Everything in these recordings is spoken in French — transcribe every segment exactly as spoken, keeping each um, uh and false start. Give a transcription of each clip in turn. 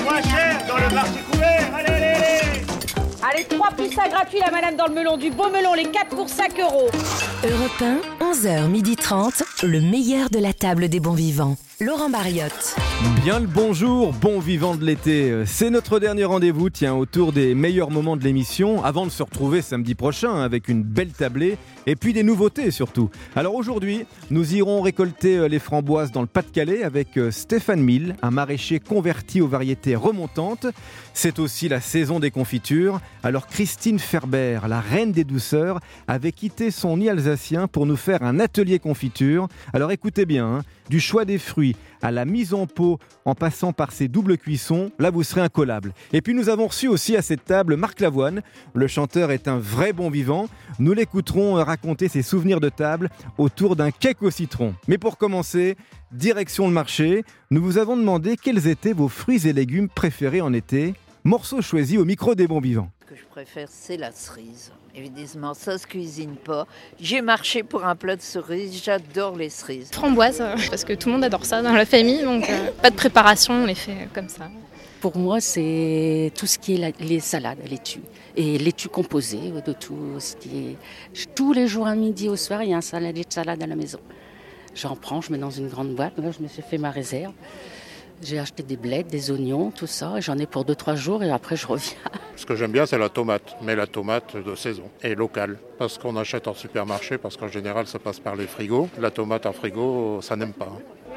moins cher dans le marché couvert. Allez, allez, allez. Allez, trois plus ça gratuit, la madame dans le melon. Du beau melon, les quatre pour cinq euros. Europe un, onze heures trente, le meilleur de la table des bons vivants. Laurent Mariotte. Bien le bonjour, bon vivant de l'été. C'est notre dernier rendez-vous, tiens, autour des meilleurs moments de l'émission, avant de se retrouver samedi prochain avec une belle tablée et puis des nouveautés surtout. Alors aujourd'hui, nous irons récolter les framboises dans le Pas-de-Calais avec Stéphane Mille, un maraîcher converti aux variétés remontantes. C'est aussi la saison des confitures. Alors Christine Ferber, la reine des douceurs, avait quitté son nid alsacien pour nous faire un atelier confiture. Alors écoutez bien, hein, du choix des fruits à la mise en pot en passant par ces doubles cuissons, là vous serez incollable. Et puis nous avons reçu aussi à cette table Marc Lavoine. Le chanteur est un vrai bon vivant. Nous l'écouterons raconter ses souvenirs de table autour d'un cake au citron. Mais pour commencer, direction le marché. Nous vous avons demandé quels étaient vos fruits et légumes préférés en été. Morceau choisi au micro des bons vivants. Ce que je préfère, c'est la cerise. Évidemment, ça se cuisine pas. J'ai marché pour un plat de cerises, j'adore les cerises. Framboise, euh, parce que tout le monde adore ça dans la famille, donc euh, pas de préparation, on les fait comme ça. Pour moi, c'est tout ce qui est la, les salades, laitue. Et laitue composée de tout ce qui est... Tous les jours à midi, au soir, il y a un salade de salade à la maison. J'en prends, je mets dans une grande boîte. Là, je me suis fait ma réserve. J'ai acheté des blettes, des oignons, tout ça. Et j'en ai pour deux trois jours et après, je reviens. Ce que j'aime bien, c'est la tomate, mais la tomate de saison et locale. Parce qu'on achète en supermarché, parce qu'en général, ça passe par les frigos. La tomate en frigo, ça n'aime pas.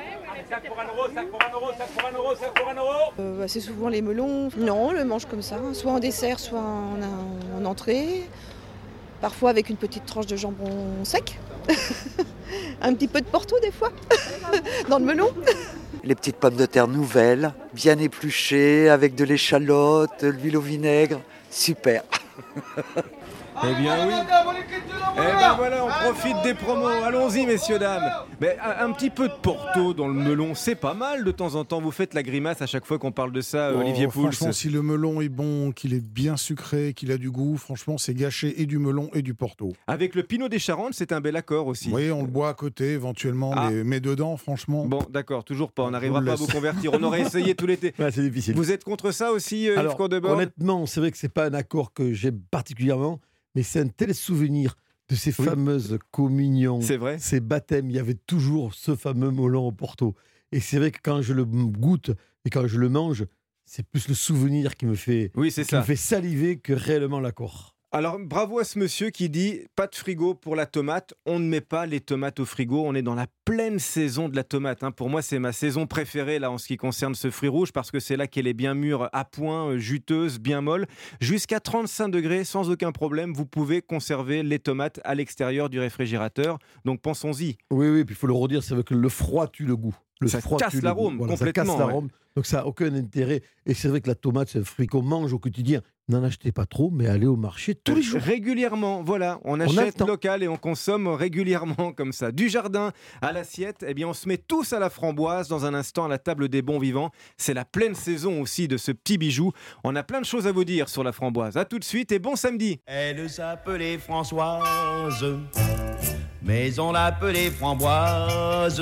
Euh, bah, c'est souvent les melons. Non, on le mange comme ça, soit en dessert, soit en, en entrée. Parfois avec une petite tranche de jambon sec. Un petit peu de porto des fois, dans le melon. Les petites pommes de terre nouvelles, bien épluchées, avec de l'échalote, de l'huile au vinaigre. Super. Eh bien oui. Eh ben voilà, on profite des promos. Allons-y, messieurs, dames. Mais un, un petit peu de Porto dans le melon, c'est pas mal de temps en temps. Vous faites la grimace à chaque fois qu'on parle de ça, oh, Olivier Pouls. Franchement, si le melon est bon, qu'il est bien sucré, qu'il a du goût, franchement, c'est gâché et du melon et du Porto. Avec le Pinot des Charentes, c'est un bel accord aussi. Oui, on le boit à côté, éventuellement, ah. mais, mais dedans, franchement... Bon, d'accord, toujours pas. On n'arrivera pas à vous convertir. On aurait essayé tout l'été. Ouais, c'est difficile. Vous êtes contre ça aussi, euh, Alors, Yves Courdebord ? Honnêtement, c'est vrai que c'est pas un accord que j'aime particulièrement, mais c'est un tel souvenir de ces oui. fameuses communions, c'est vrai. Ces baptêmes. Il y avait toujours ce fameux melon au Porto. Et c'est vrai que quand je le goûte et quand je le mange, c'est plus le souvenir qui me fait, oui, c'est qui ça. me fait saliver que réellement l'accord. Alors, bravo à ce monsieur qui dit « Pas de frigo pour la tomate, on ne met pas les tomates au frigo, on est dans la pleine saison de la tomate. Hein. » Pour moi, c'est ma saison préférée là, en ce qui concerne ce fruit rouge, parce que c'est là qu'elle est bien mûre, à point, juteuse, bien molle. Jusqu'à trente-cinq degrés, sans aucun problème, vous pouvez conserver les tomates à l'extérieur du réfrigérateur. Donc, pensons-y. Oui, oui, puis il faut le redire, c'est vrai que le froid tue le goût. Le ça froid casse tue l'arôme, voilà, complètement. Ça casse l'arôme, ouais. Donc ça n'a aucun intérêt. Et c'est vrai que la tomate, c'est un fruit qu'on mange au quotidien. N'en achetez pas trop, mais allez au marché tous les jours. Régulièrement, voilà. On achète on local et on consomme régulièrement comme ça. Du jardin à l'assiette, eh bien on se met tous à la framboise dans un instant à la table des bons vivants. C'est la pleine saison aussi de ce petit bijou. On a plein de choses à vous dire sur la framboise. À tout de suite et bon samedi. Elle s'appelait Françoise, mais on l'appelait Framboise.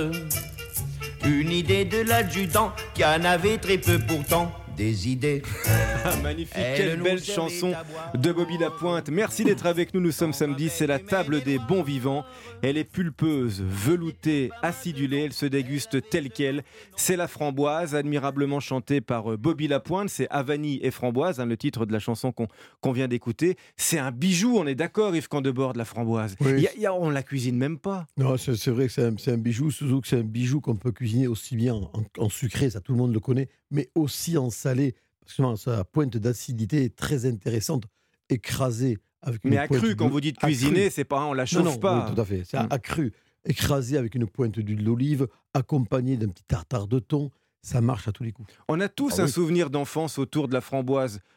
Une idée de l'adjudant qui en avait très peu pourtant des idées. Magnifique, quelle belle chanson de Bobby Lapointe. Merci d'être avec nous, nous sommes samedi, c'est la table des bons vivants. Elle est pulpeuse, veloutée, acidulée, elle se déguste telle qu'elle. C'est la framboise, admirablement chantée par Bobby Lapointe, c'est Havani et Framboise, hein, le titre de la chanson qu'on, qu'on vient d'écouter. C'est un bijou, on est d'accord Yves Courdebord, de la framboise. Oui. Y a, y a, on la cuisine même pas. Non, c'est, c'est vrai que c'est un, c'est un bijou, surtout que c'est un bijou qu'on peut cuisiner aussi bien en, en sucré, ça tout le monde le connaît, mais aussi en salé, parce que sa pointe d'acidité est très intéressante, écrasée avec une mais pointe accru, quand de... vous dites cuisiner, accru. c'est pas, on la chauffe non, non, pas. Oui, tout à fait, c'est mmh. accru, écrasé avec une pointe d'huile d'olive, accompagné d'un petit tartare de thon. Ça marche à tous les coups. On a tous ah, un oui. souvenir d'enfance autour de la framboise.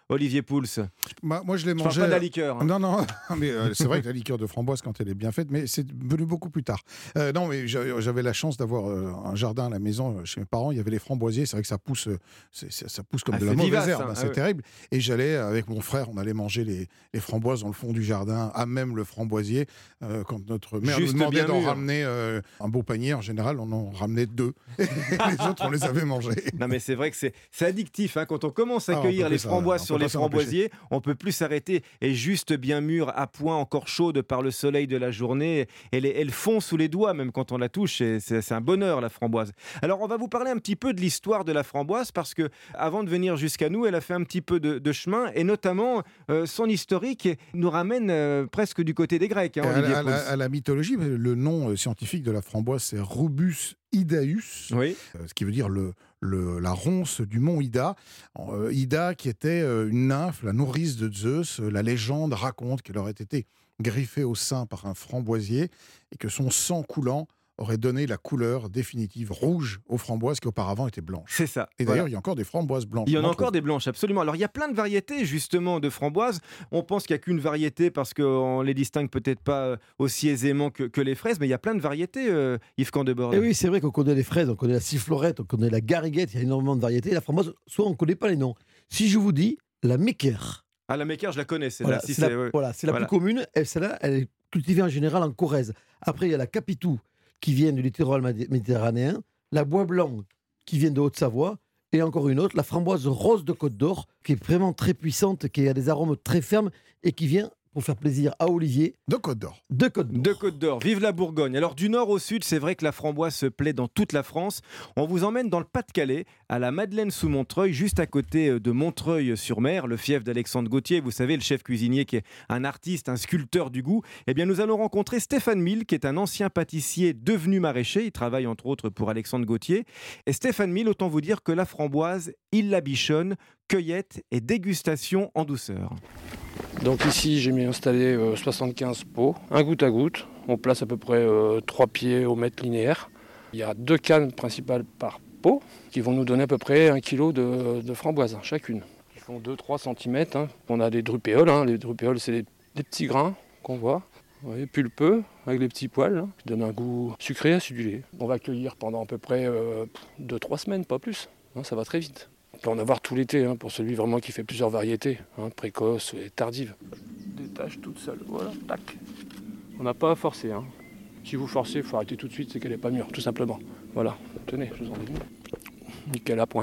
Olivier Pouls? Bah, moi, je l'ai Je mangé. parle pas de la liqueur. hein. Non, non, mais euh, c'est vrai que la liqueur de framboise, quand elle est bien faite, mais c'est venu beaucoup plus tard. Euh, non, mais j'a- j'avais la chance d'avoir euh, un jardin à la maison euh, chez mes parents. Il y avait les framboisiers. C'est vrai que ça pousse, euh, c'est- c'est- ça pousse comme Ah, de la c'est mauvaise vivace, herbe. hein. hein, Ah c'est ouais. terrible. Et j'allais avec mon frère, on allait manger les, les framboises dans le fond du jardin, à même le framboisier. Euh, quand notre mère Juste nous demandait bien d'en mûr. ramener euh, un beau panier, en général, on en ramenait deux. Et les autres, on les avait mangés. Non mais c'est vrai que c'est c'est addictif. hein. Quand on commence à Ah, on cueillir peut les plus ça- framboises on sur peut les pas s'en empêcher. framboisiers, on peut plus s'arrêter. Et juste bien mûr, à point, encore chaud de par le soleil de la journée. Elle, est- elle fond sous les doigts même quand on la touche. C'est, c'est- c'est un bonheur la framboise. Alors on va vous parler un petit peu de l'histoire de la framboise parce que avant de venir jusqu'à nous, elle a fait un petit peu de, de chemin et notamment euh, son historique nous ramène euh, presque du côté des Grecs. hein, à, Olivier la- à la, Pouls. à la mythologie, le nom euh, scientifique de la framboise, c'est Rubus idaeus, Oui. euh, ce qui veut dire le, le- la ronce du mont Ida. Euh, Ida, qui était euh, une nymphe, la nourrice de Zeus, euh, la légende raconte qu'elle aurait été griffée au sein par un framboisier et que son sang coulant aurait donné la couleur définitive rouge aux framboises qui auparavant étaient blanches. C'est ça. Et Voilà. d'ailleurs, il y a encore des framboises blanches. Il y en on a en encore trouve. des blanches, absolument. Alors, il y a plein de variétés, justement, de framboises. On pense qu'il n'y a qu'une variété parce qu'on les distingue peut-être pas aussi aisément que, que les fraises, mais il y a plein de variétés, euh, Yves Candebord. Et oui, c'est vrai qu'on connaît les fraises, on connaît la sifflorette, on connaît la gariguette, il y a énormément de variétés. La framboise, soit on ne connaît pas les noms. Si je vous dis la méquère, Ah, la méquère, je la connais, c'est voilà, là. Si, c'est c'est- la, ouais. voilà, c'est la Voilà. plus commune, elle, celle-là, elle est cultivée en général en Corrèze. Après, il y a la capitou, qui vient du littoral madi- méditerranéen, la bois blanc, qui vient de Haute-Savoie, et encore une autre, la framboise rose de Côte d'Or, qui est vraiment très puissante, qui a des arômes très fermes, et qui vient, pour faire plaisir à Olivier, De Côte d'Or. de Côte d'Or. De Côte d'Or, vive la Bourgogne. Alors du nord au sud, c'est vrai que la framboise se plaît dans toute la France. On vous emmène dans le Pas-de-Calais, à la Madeleine sous Montreuil, juste à côté de Montreuil-sur-Mer, le fief d'Alexandre Gauthier, vous savez, le chef cuisinier qui est un artiste, un sculpteur du goût. Eh bien, nous allons rencontrer Stéphane Mille, qui est un ancien pâtissier devenu maraîcher. Il travaille entre autres pour Alexandre Gauthier. Et Stéphane Mille, autant vous dire que la framboise, il la bichonne, cueillette et dégustation en douceur. Donc ici j'ai mis installé euh, soixante-quinze pots, un goutte à goutte. On place à peu près euh, trois pieds au mètre linéaire. Il y a deux cannes principales par pot qui vont nous donner à peu près un kilo de, de framboises chacune. Ils font deux à trois centimètres. Hein. On a des drupéoles. Hein. Les drupéoles c'est des, des petits grains qu'on voit. Vous voyez, pulpeux, avec les petits poils, hein, qui donnent un goût sucré, acidulé. On va cueillir pendant à peu près euh, deux à trois semaines, pas plus. Hein, ça va très vite. On peut en avoir tout l'été, hein, pour celui vraiment qui fait plusieurs variétés, hein, précoces et tardives. Détache toute seule, voilà, tac. On n'a pas à forcer. Hein. Si vous forcez, il faut arrêter tout de suite, c'est qu'elle n'est pas mûre, tout simplement. Voilà, tenez, je vous en ai mis. Nickel à point.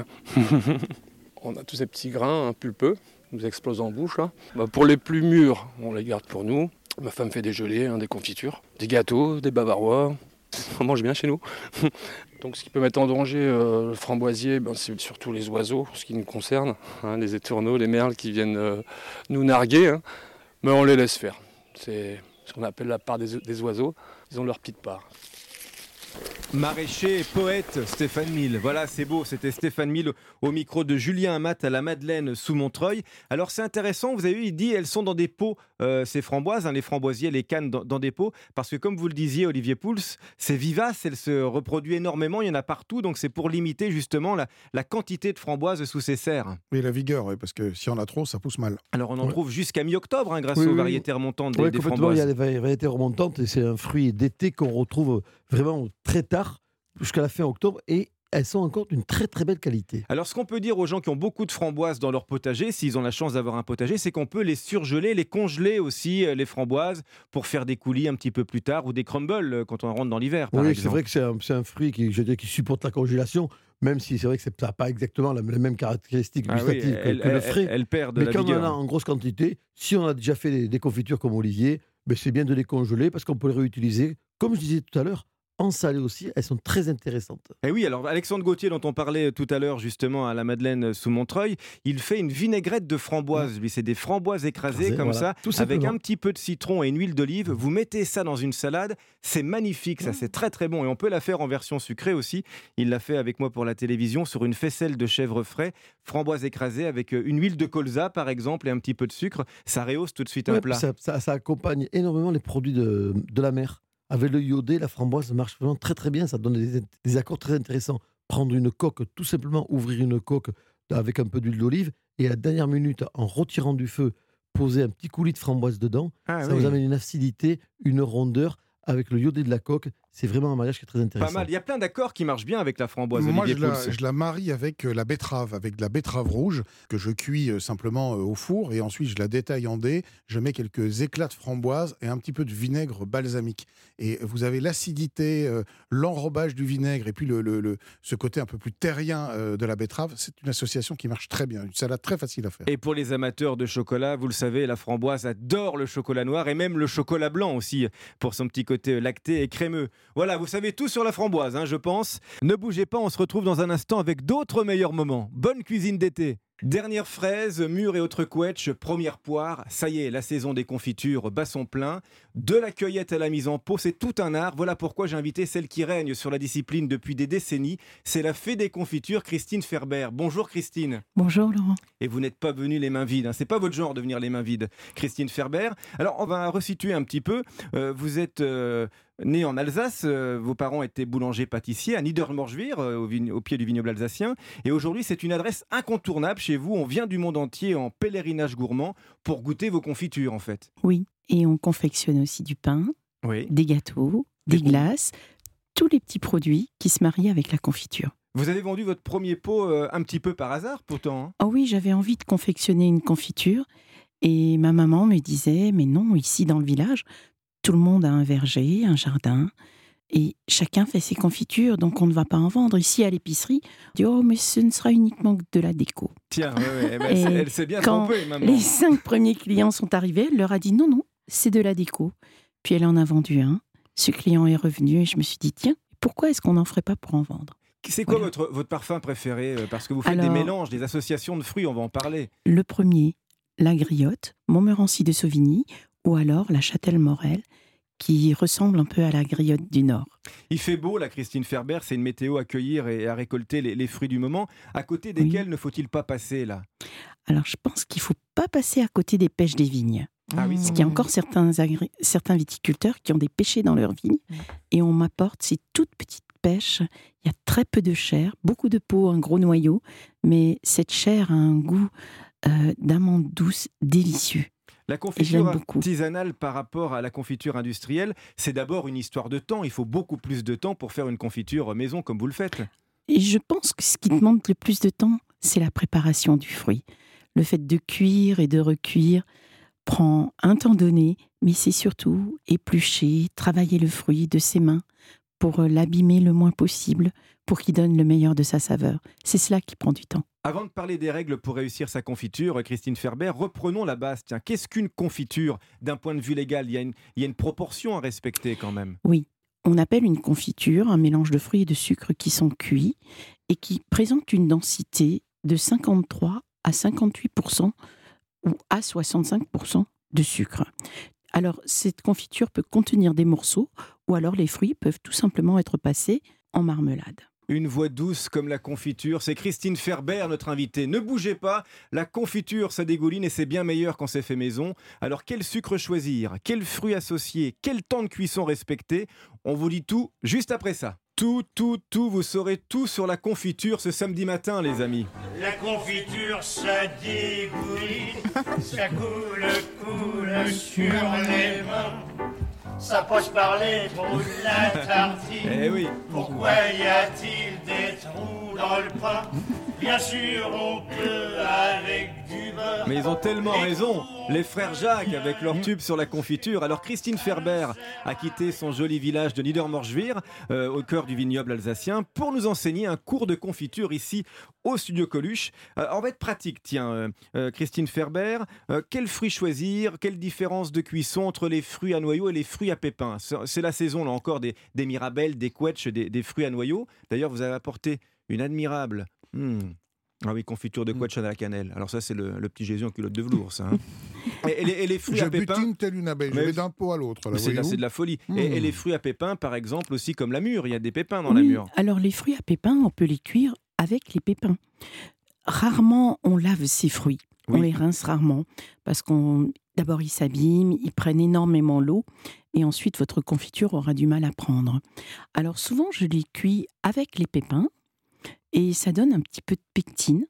On a tous ces petits grains hein, pulpeux, qui nous explosent en bouche. Là. Bah, pour les plus mûrs, on les garde pour nous. Ma femme fait des gelées, hein, des confitures, des gâteaux, des bavarois. On mange bien chez nous. Donc ce qui peut mettre en danger euh, le framboisier, ben, c'est surtout les oiseaux, ce qui nous concerne, hein, les étourneaux, les merles qui viennent euh, nous narguer, hein. Mais on les laisse faire. C'est ce qu'on appelle la part des, des oiseaux, ils ont leur petite part. Maraîcher et poète, Stéphane Mille. Voilà, c'est beau, c'était Stéphane Mille au micro de Julien Amat à la Madeleine sous Montreuil. Alors c'est intéressant, vous avez vu, il dit elles sont dans des pots, euh, ces framboises, hein, les framboisiers, les cannes dans, dans des pots, parce que comme vous le disiez, Olivier Pouls, c'est vivace, elle se reproduit énormément, il y en a partout, donc c'est pour limiter justement la, la quantité de framboises sous ces serres. Et la vigueur, oui, parce que si on a trop, ça pousse mal. Alors on en Ouais. trouve jusqu'à mi-octobre, hein, grâce Oui, aux oui, variétés remontantes des, Oui, des complètement, il y framboises. a des variétés remontantes et c'est un fruit d'été qu'on retrouve vraiment très tard, jusqu'à la fin octobre, et elles sont encore d'une très très belle qualité. Alors, ce qu'on peut dire aux gens qui ont beaucoup de framboises dans leur potager, s'ils ont la chance d'avoir un potager, c'est qu'on peut les surgeler, les congeler aussi, euh, les framboises, pour faire des coulis un petit peu plus tard ou des crumbles euh, quand on rentre dans l'hiver, par Oui, c'est exemple. vrai que c'est un, c'est un fruit qui, je dirais, qui supporte la congélation, même si c'est vrai que c'est- ça n'a pas exactement la, les mêmes caractéristiques Ah oui, gustatives que- elle, que, le elle- frais. elle perd de Mais la quand vigueur. on en a en grosse quantité, si on a déjà fait des, des confitures comme Olivier, ben c'est bien de les congeler parce qu'on peut les réutiliser. Comme je disais tout à l'heure, en salé aussi, elles sont très intéressantes. Et oui, alors Alexandre Gauthier, dont on parlait tout à l'heure justement à la Madeleine sous Montreuil, il fait une vinaigrette de framboises. Lui, c'est des framboises écrasées Écrasées, comme voilà, ça, tout avec simplement. un petit peu de citron et une huile d'olive. Vous mettez ça dans une salade, c'est magnifique, ça c'est très très bon. Et on peut la faire en version sucrée aussi. Il l'a fait avec moi pour la télévision sur une faisselle de chèvre frais, framboises écrasées avec une huile de colza par exemple et un petit peu de sucre. Ça rehausse tout de suite un Ouais, plat. ça, ça- ça accompagne énormément les produits de, de la mer. Avec le iodé, la framboise marche vraiment très très bien. Ça donne des, des accords très intéressants. Prendre une coque, tout simplement ouvrir une coque avec un peu d'huile d'olive, et à la dernière minute, en retirant du feu, poser un petit coulis de framboise dedans. Ah, ça oui. vous amène une acidité, une rondeur, avec le iodé de la coque. C'est vraiment un mariage qui est très intéressant. Pas mal. Il y a plein d'accords qui marchent bien avec la framboise. Moi, je Olivier la, Pouls. je la marie avec euh, la betterave, avec de la betterave rouge que je cuis euh, simplement euh, au four et ensuite je la détaille en dés. Je mets quelques éclats de framboise et un petit peu de vinaigre balsamique. Et vous avez l'acidité, euh, l'enrobage du vinaigre et puis le, le, le, ce côté un peu plus terrien euh, de la betterave. C'est une association qui marche très bien. Une salade très facile à faire. Et pour les amateurs de chocolat, vous le savez, la framboise adore le chocolat noir et même le chocolat blanc aussi, pour son petit côté lacté et crémeux. Voilà, vous savez tout sur la framboise, hein, je pense. Ne bougez pas, on se retrouve dans un instant avec d'autres meilleurs moments. Bonne cuisine d'été. Dernière fraise, mûre et autres quetch, première poire. Ça y est, la saison des confitures bat son plein. De la cueillette à la mise en pot, c'est tout un art. Voilà pourquoi j'ai invité celle qui règne sur la discipline depuis des décennies. C'est la fée des confitures, Christine Ferber. Bonjour Christine. Bonjour Laurent. Et vous n'êtes pas venue les mains vides, hein. C'est pas votre genre de venir les mains vides, Christine Ferber. Alors on va resituer un petit peu. Euh, vous êtes euh, née en Alsace, euh, vos parents étaient boulangers-pâtissiers à Niedermorschwihr, euh, au, vign- au pied du vignoble alsacien. Et aujourd'hui, c'est une adresse incontournable chez vous. On vient du monde entier en pèlerinage gourmand pour goûter vos confitures en fait. Oui, et on confectionne aussi du pain, Oui. des gâteaux, des glaces, tous les petits produits qui se marient avec la confiture. Vous avez vendu votre premier pot euh, un petit peu par hasard pourtant, hein. Oh oui, j'avais envie de confectionner une confiture et ma maman me disait, mais non, ici dans le village, tout le monde a un verger, un jardin et chacun fait ses confitures, donc on ne va pas en vendre. Ici à l'épicerie, on dit, oh mais ce ne sera uniquement de la déco. Tiens, ouais, ouais, bah, Et elle, elle s'est bien quand trompée, maman. les cinq premiers clients sont arrivés, elle leur a dit, non, non, c'est de la déco. Puis elle en a vendu un. Ce client est revenu et je me suis dit, tiens, pourquoi est-ce qu'on n'en ferait pas pour en vendre ? C'est quoi Voilà. votre, votre parfum préféré? Parce que vous faites Alors, des mélanges, des associations de fruits, on va en parler. Le premier, la griotte, Montmorency de Sauvigny, ou alors la Châtel Morel, qui ressemble un peu à la griotte du Nord. Il fait beau, là, Christine Ferber, c'est une météo à cueillir et à récolter les, les fruits du moment. À côté desquels ne faut-il pas passer, là? Alors je pense qu'il ne faut pas passer à côté des pêches des vignes. Ah oui, Parce qu'il y a encore certains, agri- certains viticulteurs qui ont des pêchers dans leurs vignes et on m'apporte ces toutes petites pêches. Il y a très peu de chair, beaucoup de peau, un gros noyau, mais cette chair a un goût euh, d'amande douce délicieux. La Et je confiture l'aime beaucoup. artisanale par rapport à la confiture industrielle, c'est d'abord une histoire de temps. Il faut beaucoup plus de temps pour faire une confiture maison comme vous le faites. Et je pense que ce qui demande le plus de temps, c'est la préparation du fruit. Le fait de cuire et de recuire prend un temps donné, mais c'est surtout éplucher, travailler le fruit de ses mains pour l'abîmer le moins possible, pour qu'il donne le meilleur de sa saveur. C'est cela qui prend du temps. Avant de parler des règles pour réussir sa confiture, Christine Ferber, reprenons la base. Tiens, qu'est-ce qu'une confiture d'un point de vue légal? Il y a une, il y a une proportion à respecter quand même. Oui, on appelle une confiture un mélange de fruits et de sucre qui sont cuits et qui présente une densité de cinquante-trois à cinquante-huit pour cent ou à soixante-cinq pour cent de sucre. Alors, cette confiture peut contenir des morceaux ou alors les fruits peuvent tout simplement être passés en marmelade. Une voix douce comme la confiture, c'est Christine Ferber, notre invitée. Ne bougez pas, la confiture, ça dégouline et c'est bien meilleur quand c'est fait maison. Alors quel sucre choisir? Quels fruits associer? Quel temps de cuisson respecter? On vous dit tout juste après ça. Tout, tout, tout, vous saurez tout sur la confiture ce samedi matin, les amis. La confiture, ça dégouline, ça coule, coule sur les mains. Ça passe par les trous de la tartine. Eh oui. Pourquoi y a-t-il des trous dans le pain? Bien sûr, on peut avec du beurre. Mais ils ont tellement raison, les frères Jacques, avec leur tube sur la confiture. Alors Christine Ferber a quitté son joli village de Niedermorschwihr, euh, au cœur du vignoble alsacien, pour nous enseigner un cours de confiture ici au studio Coluche. Euh, on va être pratique, tiens, euh, euh, Christine Ferber. Euh, quels fruits choisir? Quelle différence de cuisson entre les fruits à noyaux et les fruits à pépins? C'est c'est la saison, là encore, des, des mirabelles, des quetch, des, des fruits à noyaux. D'ailleurs, vous avez apporté une admirable... Hmm. Ah oui, confiture de quetch à la cannelle. Alors ça, c'est le, le petit Jésus en culotte de velours, ça. Hein. Et, et, les, et les fruits Je à pépins... butine telle une abeille, je Mais- vais d'un pot à l'autre. là, C'est de, la- voyez-vous. c'est de la folie. Mmh. Et, et les fruits à pépins, par exemple, aussi comme la mûre. Il y a des pépins dans Oui, la mûre. alors les fruits à pépins, on peut les cuire avec les pépins. Rarement on lave ces fruits. On Oui. les rince rarement parce qu'on d'abord ils s'abîment, ils prennent énormément l'eau et ensuite votre confiture aura du mal à prendre. Alors souvent je les cuis avec les pépins et ça donne un petit peu de pectine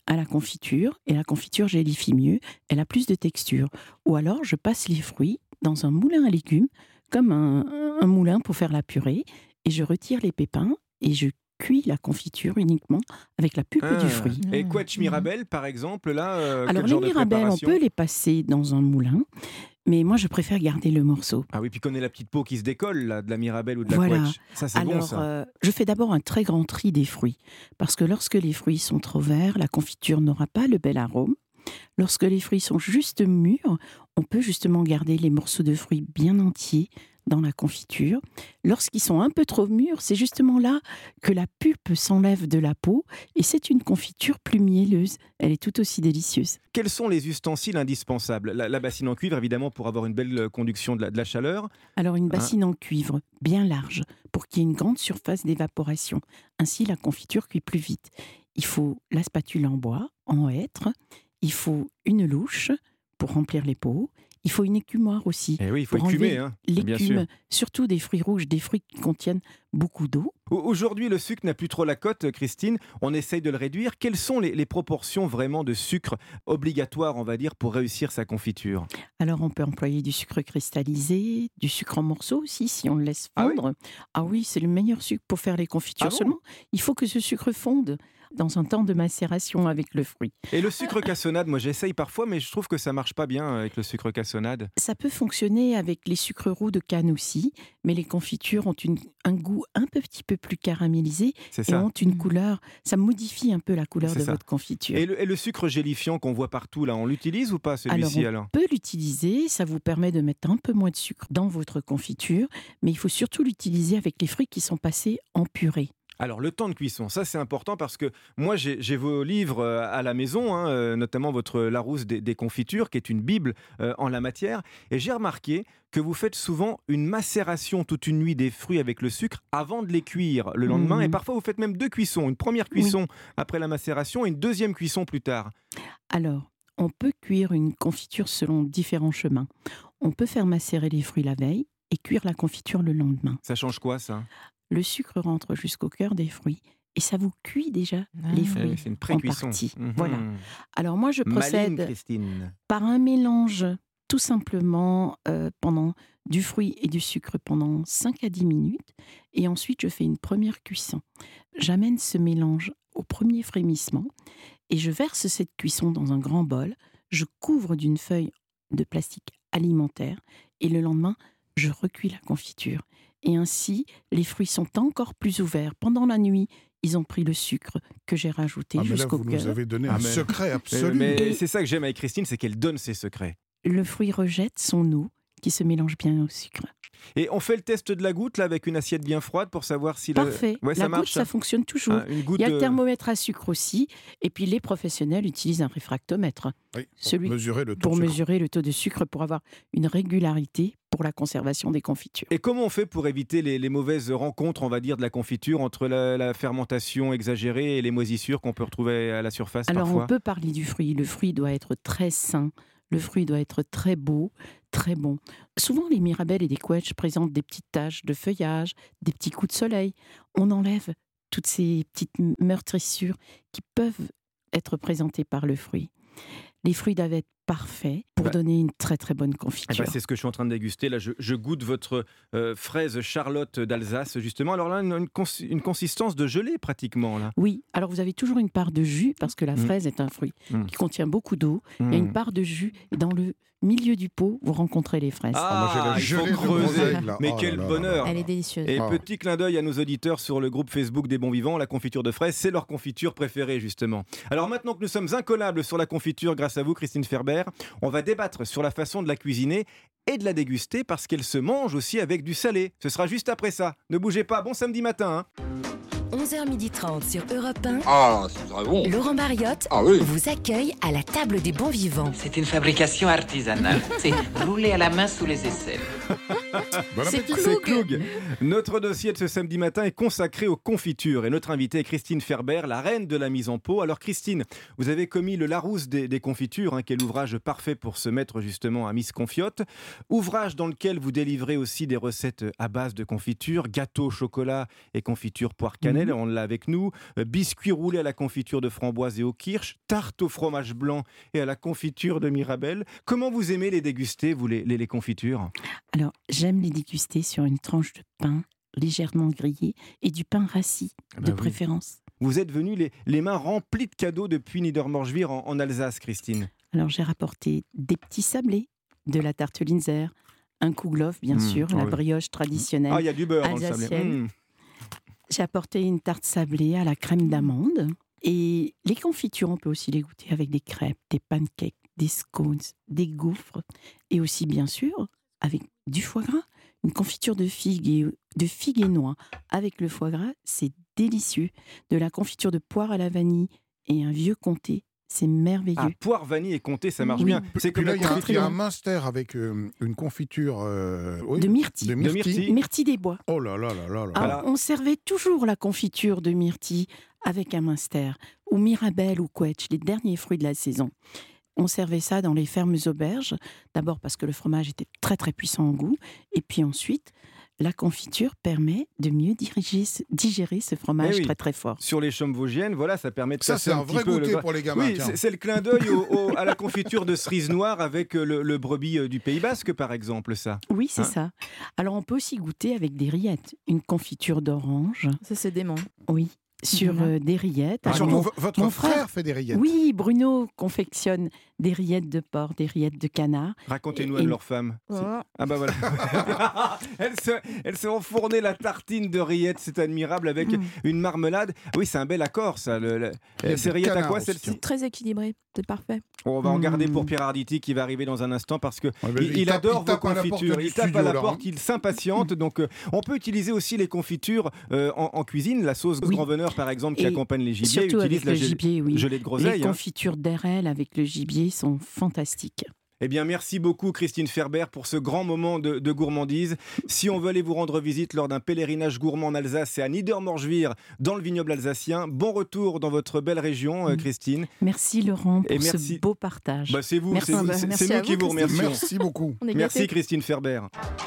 à la confiture et la confiture gélifie mieux, elle a plus de texture. Ou alors je passe les fruits dans un moulin à légumes, comme un, un moulin pour faire la purée, et je retire les pépins et je cuis la confiture uniquement avec la pulpe Ah. du fruit. Et quetch Mirabelle, par exemple, là, euh, Alors quel les genre de mirabelles, on préparation peut les passer dans un moulin, mais moi je préfère garder le morceau. Ah oui, puis qu'on ait la petite peau qui se décolle, là, de la Mirabelle ou de la Voilà. quetch. Ça, c'est Alors, bon, ça. euh, je fais d'abord un très grand tri des fruits, parce que lorsque les fruits sont trop verts, la confiture n'aura pas le bel arôme. Lorsque les fruits sont juste mûrs, on peut justement garder les morceaux de fruits bien entiers dans la confiture. Lorsqu'ils sont un peu trop mûrs, c'est justement là que la pulpe s'enlève de la peau et c'est une confiture plus mielleuse. Elle est tout aussi délicieuse. Quels sont les ustensiles indispensables? la, la bassine en cuivre, évidemment, pour avoir une belle conduction de la, de la chaleur. Alors une Hein bassine en cuivre bien large pour qu'il y ait une grande surface d'évaporation. Ainsi, la confiture cuit plus vite. Il faut la spatule en bois, en hêtre. Il faut une louche pour remplir les pots. Il faut une écumoire aussi. Eh oui, il faut pour écumer, enlever hein, bien sûr. l'écume, surtout des fruits rouges, des fruits qui contiennent beaucoup d'eau. Au- Aujourd'hui, le sucre n'a plus trop la cote, Christine. On essaye de le réduire. Quelles sont les, les proportions vraiment de sucre obligatoires, on va dire, pour réussir sa confiture? Alors, on peut employer du sucre cristallisé, du sucre en morceaux aussi, si on le laisse Ah oui fondre. Ah oui, c'est le meilleur sucre pour faire les confitures. Ah bon Seulement, il faut que ce sucre fonde dans un temps de macération avec le fruit. Et le sucre cassonade, moi j'essaye parfois, mais je trouve que ça marche pas bien avec le sucre cassonade. Ça peut fonctionner avec les sucres roux de canne aussi, mais les confitures ont une- un goût un peu, petit peu plus caramélisé C'est et ça. ont une couleur, ça modifie un peu la couleur C'est de ça. votre confiture. Et le, et le sucre gélifiant qu'on voit partout, là, on l'utilise ou pas celui-ci alors, alors, on peut l'utiliser, ça vous permet de mettre un peu moins de sucre dans votre confiture, mais il faut surtout l'utiliser avec les fruits qui sont passés en purée. Alors, le temps de cuisson, ça c'est important parce que moi j'ai j'ai vos livres euh, à la maison, hein, euh, notamment votre Larousse des, des confitures, qui est une bible euh, en la matière. Et j'ai remarqué que vous faites souvent une macération toute une nuit des fruits avec le sucre avant de les cuire le lendemain. Mhm. Et parfois vous faites même deux cuissons. Une première cuisson après la macération et une deuxième cuisson plus tard. Alors, on peut cuire une confiture selon différents chemins. On peut faire macérer les fruits la veille et cuire la confiture le lendemain. Ça change quoi ça? Le sucre rentre jusqu'au cœur des fruits et ça vous cuit déjà les Eh fruits oui, c'est une en pré-cuisson. partie. Mhm. Voilà. Alors moi, je Maligne, procède Christine. par un mélange tout simplement euh, pendant du fruit et du sucre pendant cinq à dix minutes et ensuite je fais une première cuisson. J'amène ce mélange au premier frémissement et je verse cette cuisson dans un grand bol. Je couvre d'une feuille de plastique alimentaire et le lendemain, je recuis la confiture. Et ainsi, les fruits sont encore plus ouverts. Pendant la nuit, ils ont pris le sucre que j'ai rajouté Ah, mais là, jusqu'au vous nous cœur. avez donné Ah, un mais- secret Mais, absolu. mais Et- c'est ça que j'aime avec Christine, c'est qu'elle donne ses secrets. Le fruit rejette son eau qui se mélange bien au sucre. Et on fait le test de la goutte là avec une assiette bien froide pour savoir si la- Parfait. Ouais, la ça goutte, marche. ça fonctionne toujours. Ah, une goutte Il y a le de- thermomètre à sucre aussi. Et puis les professionnels utilisent un réfractomètre. Oui, pour Celui mesurer le taux pour de sucre. mesurer le taux de sucre pour avoir une régularité pour la conservation des confitures. Et comment on fait pour éviter les, les mauvaises rencontres, on va dire, de la confiture entre la, la fermentation exagérée et les moisissures qu'on peut retrouver à la surface Alors parfois? on peut parler du fruit. Le fruit doit être très sain. Le fruit doit être très beau, très bon. Souvent, les mirabelles et les quetch présentent des petites taches de feuillage, des petits coups de soleil. On enlève toutes ces petites meurtrissures qui peuvent être présentées par le fruit. Les fruits doivent être parfaits pour Bah, donner une très très bonne Eh confiture. ben, c'est ce que je suis en train de déguster. Là, je, je goûte votre euh, fraise Charlotte d'Alsace, justement. Alors là, une, une cons- une consistance de gelée, pratiquement. Là. Oui, alors vous avez toujours une part de jus parce que la Mm. fraise est un fruit Mm. qui contient beaucoup d'eau. Il y a Mm. une part de jus et dans le milieu du pot, vous rencontrez les fraises. Ah, moi, j'ai la il faut gelée de creuser. groseille, là. Mais Oh là quel là là bonheur. là. Elle est délicieuse. Et Ah. petit clin d'œil à nos auditeurs sur le groupe Facebook des Bons Vivants, la confiture de fraises, c'est leur confiture préférée justement. Alors maintenant que nous sommes incollables sur la confiture grâce à vous Christine Ferber, on va débattre sur la façon de la cuisiner et de la déguster parce qu'elle se mange aussi avec du salé. Ce sera juste après ça. Ne bougez pas, bon samedi matin. Hein. onze heures trente sur Europe un. Ah, c'est très bon. Laurent Mariotte Ah oui. vous accueille à la table des bons vivants. C'est une fabrication artisanale. C'est roulé à la main sous les aisselles. C'est Cloug. Cloug. Notre dossier de ce samedi matin est consacré aux confitures et notre invitée est Christine Ferber, la reine de la mise en pot. Alors Christine, vous avez commis le Larousse des, des confitures, hein, qui est l'ouvrage parfait pour se mettre justement à Miss Confiote. Ouvrage dans lequel vous délivrez aussi des recettes à base de confitures, gâteau au chocolat et confiture poire cannelle, mmh. on l'a avec nous, biscuits roulés à la confiture de framboise et au kirsch, tarte au fromage blanc et à la confiture de mirabelle. Comment vous aimez les déguster, vous, les, les, les confitures ? Alors, j'aime les déguster sur une tranche de pain légèrement grillé et du pain rassis, ah bah de oui. préférence. Vous êtes venue les, les mains remplies de cadeaux depuis Niedermorschwihr en, en Alsace, Christine. Alors, j'ai rapporté des petits sablés, de la tarte Linzer, un kouglof, bien mmh, sûr, oh la oui. brioche traditionnelle ah, il y a du beurre alsacienne. Dans le sablé. Mmh. J'ai apporté une tarte sablée à la crème d'amande. Et les confitures, on peut aussi les goûter avec des crêpes, des pancakes, des scones, des gaufres. Et aussi, bien sûr, avec du foie gras. Une confiture de figues et, de figues et noix avec le foie gras, c'est délicieux. De la confiture de poire à la vanille et un vieux comté, c'est merveilleux. Ah, poire, vanille et comté, ça marche oui. bien. C'est comme là, la il y, y a un minster avec euh, une confiture euh, oui, de myrtille. De myrtille. De myrtille. Myrtille des bois. Oh là là là là là. Alors, on servait toujours la confiture de myrtille avec un minster, ou mirabelle ou quetch, les derniers fruits de la saison. On servait ça dans les fermes auberges, d'abord parce que le fromage était très très puissant en goût, et puis ensuite, la confiture permet de mieux diriger, digérer ce fromage oui, très très fort. Sur les chaumes vosgiennes, voilà, ça permet de ça c'est un, un vrai goûter le... pour les gamins. Oui, c'est, c'est le clin d'œil au, au, à la confiture de cerise noire avec le, le brebis du Pays Basque, par exemple, ça. Oui, c'est hein ça. Alors on peut aussi goûter avec des rillettes, une confiture d'orange. Ça c'est dément. Oui. Sur euh, des rillettes. Ah, surtout, mon, votre mon frère, frère fait des rillettes. Oui, Bruno confectionne des rillettes de porc, des rillettes de canard. Racontez-nous et, à et... leur femme. Oh. Ah bah voilà. elle, se, elle se enfournait la tartine de rillettes, c'est admirable, avec mm. une marmelade. Oui, c'est un bel accord, ça. Le, le... Ces rillettes à quoi, celle-ci ? C'est très équilibré, c'est parfait. Bon, on va mm. en garder pour Pierre Arditi qui va arriver dans un instant parce que ouais, il, il, il tape, adore il vos confitures. Il tape studio, à la porte, il s'impatiente. Donc, euh, on peut utiliser aussi les confitures euh, en, en cuisine. La sauce oui. Grand Veneur, par exemple, qui et accompagne les gibiers, utilise la le gibier, oui. gelée de groseille. Les confitures d'R L avec le gibier sont fantastiques. Eh bien, merci beaucoup Christine Ferber pour ce grand moment de, de gourmandise. Si on veut aller vous rendre visite lors d'un pèlerinage gourmand en Alsace, c'est à Niedermorschwihr, dans le vignoble alsacien. Bon retour dans votre belle région, euh, Christine. Merci Laurent pour Et merci. ce beau partage. Bah, c'est vous, merci. c'est, vous, c'est, merci c'est nous qui vous remercions. Merci beaucoup. Merci Christine Ferber.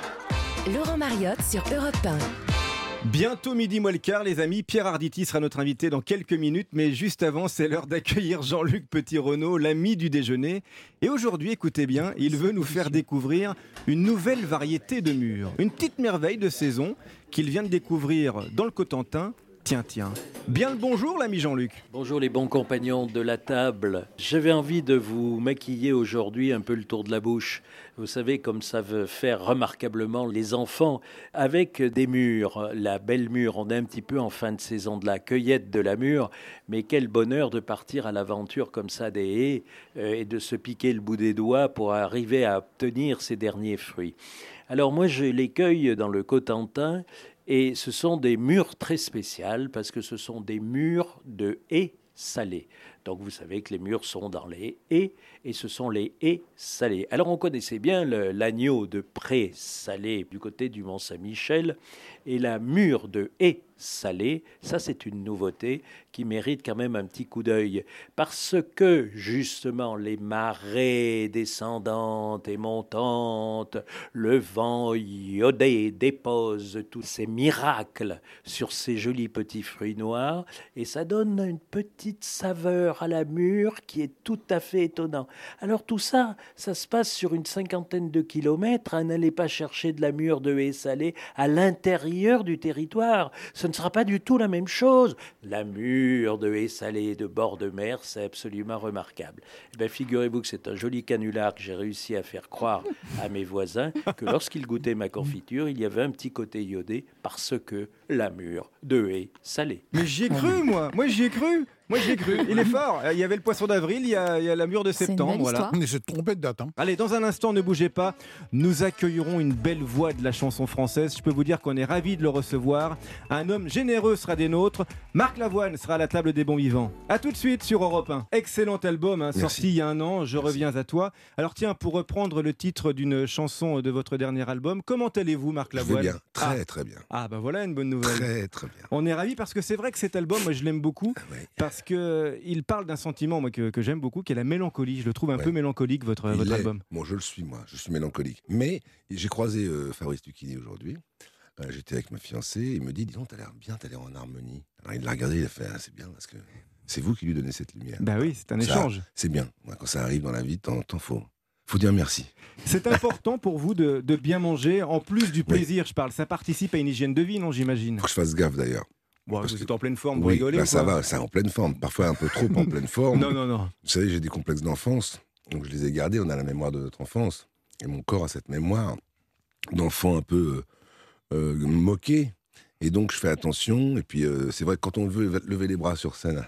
Laurent Mariotte sur Europe un. Bientôt midi moins le quart, les amis. Pierre Arditi sera notre invité dans quelques minutes, mais juste avant, c'est l'heure d'accueillir Jean-Luc Petit-Renaud, l'ami du déjeuner. Et aujourd'hui, écoutez bien, il veut nous faire découvrir une nouvelle variété de mûres, une petite merveille de saison qu'il vient de découvrir dans le Cotentin. Tiens, tiens. Bien le bonjour, l'ami Jean-Luc. Bonjour les bons compagnons de la table. J'avais envie de vous maquiller aujourd'hui un peu le tour de la bouche. Vous savez, comme ça veut faire remarquablement les enfants, avec des mûres. La belle mûre, on est un petit peu en fin de saison de la cueillette de la mûre, mais quel bonheur de partir à l'aventure comme ça des haies euh, et de se piquer le bout des doigts pour arriver à obtenir ces derniers fruits. Alors moi, je les cueille dans le Cotentin. Et ce sont des mûres très spéciales parce que ce sont des mûres de haies salées. Donc vous savez que les mûres sont dans les haies et ce sont les haies salées. Alors on connaissait bien le, l'agneau de pré salé du côté du Mont-Saint-Michel et la mûre de haies salée, ça c'est une nouveauté qui mérite quand même un petit coup d'œil parce que justement les marées descendantes et montantes, le vent iodé dépose tous ces miracles sur ces jolis petits fruits noirs et ça donne une petite saveur à la mûre qui est tout à fait étonnant. Alors tout ça, ça se passe sur une cinquantaine de kilomètres, hein, n'allez pas chercher de la mûre de haies salées à l'intérieur du territoire, ce ne sera pas du tout la même chose. La mûre de haies salées de bord de mer, c'est absolument remarquable. Eh bien, figurez-vous que c'est un joli canular que j'ai réussi à faire croire à mes voisins que lorsqu'ils goûtaient ma confiture, il y avait un petit côté iodé parce que la mûre de haies salées. Mais j'y ai cru, moi Moi, j'y ai cru Moi j'y ai cru, il est fort. Il y avait le poisson d'avril, il y a, il y a la mûre de septembre. Voilà. On s'est trompé de date. Hein. Allez, dans un instant, ne bougez pas. Nous accueillerons une belle voix de la chanson française. Je peux vous dire qu'on est ravis de le recevoir. Un homme généreux sera des nôtres. Marc Lavoine sera à la table des bons vivants. A tout de suite sur Europe un. Excellent album, hein, sorti il y a un an. Je Merci. reviens à toi. Alors tiens, pour reprendre le titre d'une chanson de votre dernier album, comment allez-vous, Marc Je vais Lavoine? bien, très ah. très bien. Ah bah voilà une bonne nouvelle. Très très bien. On est ravis parce que c'est vrai que cet album, moi je l'aime beaucoup Ah ouais. parce que euh, il parle d'un sentiment moi, que, que j'aime beaucoup, qui est la mélancolie. Je le trouve un Ouais. peu mélancolique votre, Il votre est- album. Bon, je le suis moi, je suis mélancolique. Mais j'ai croisé euh, Fabrice Lucchini aujourd'hui. Euh, J'étais avec ma fiancée, il me dit, dis donc, t'as l'air bien, t'as l'air en harmonie. Alors il l'a regardé, il a fait, ah, c'est bien parce que c'est vous qui lui donnez cette lumière. Bah oui, c'est un Ça, échange. C'est bien. Moi, quand ça arrive dans la vie, tant, tant faut, faut dire merci. C'est important pour vous de, de bien manger, en plus du plaisir, je parle. Ça participe à une hygiène de vie, non, j'imagine? Faut que je fasse gaffe d'ailleurs. Bon, Parce vous que- êtes en pleine forme pour Oui, rigoler bah, ou ça quoi va, c'est en pleine forme. Parfois un peu trop en pleine forme. Non, non, non. Vous savez, j'ai des complexes d'enfance, donc je les ai gardés. On a la mémoire de notre enfance. Et mon corps a cette mémoire d'enfant un peu euh, euh, moqué. Et donc, je fais attention. Et puis, euh, c'est vrai que quand on veut lever les bras sur scène,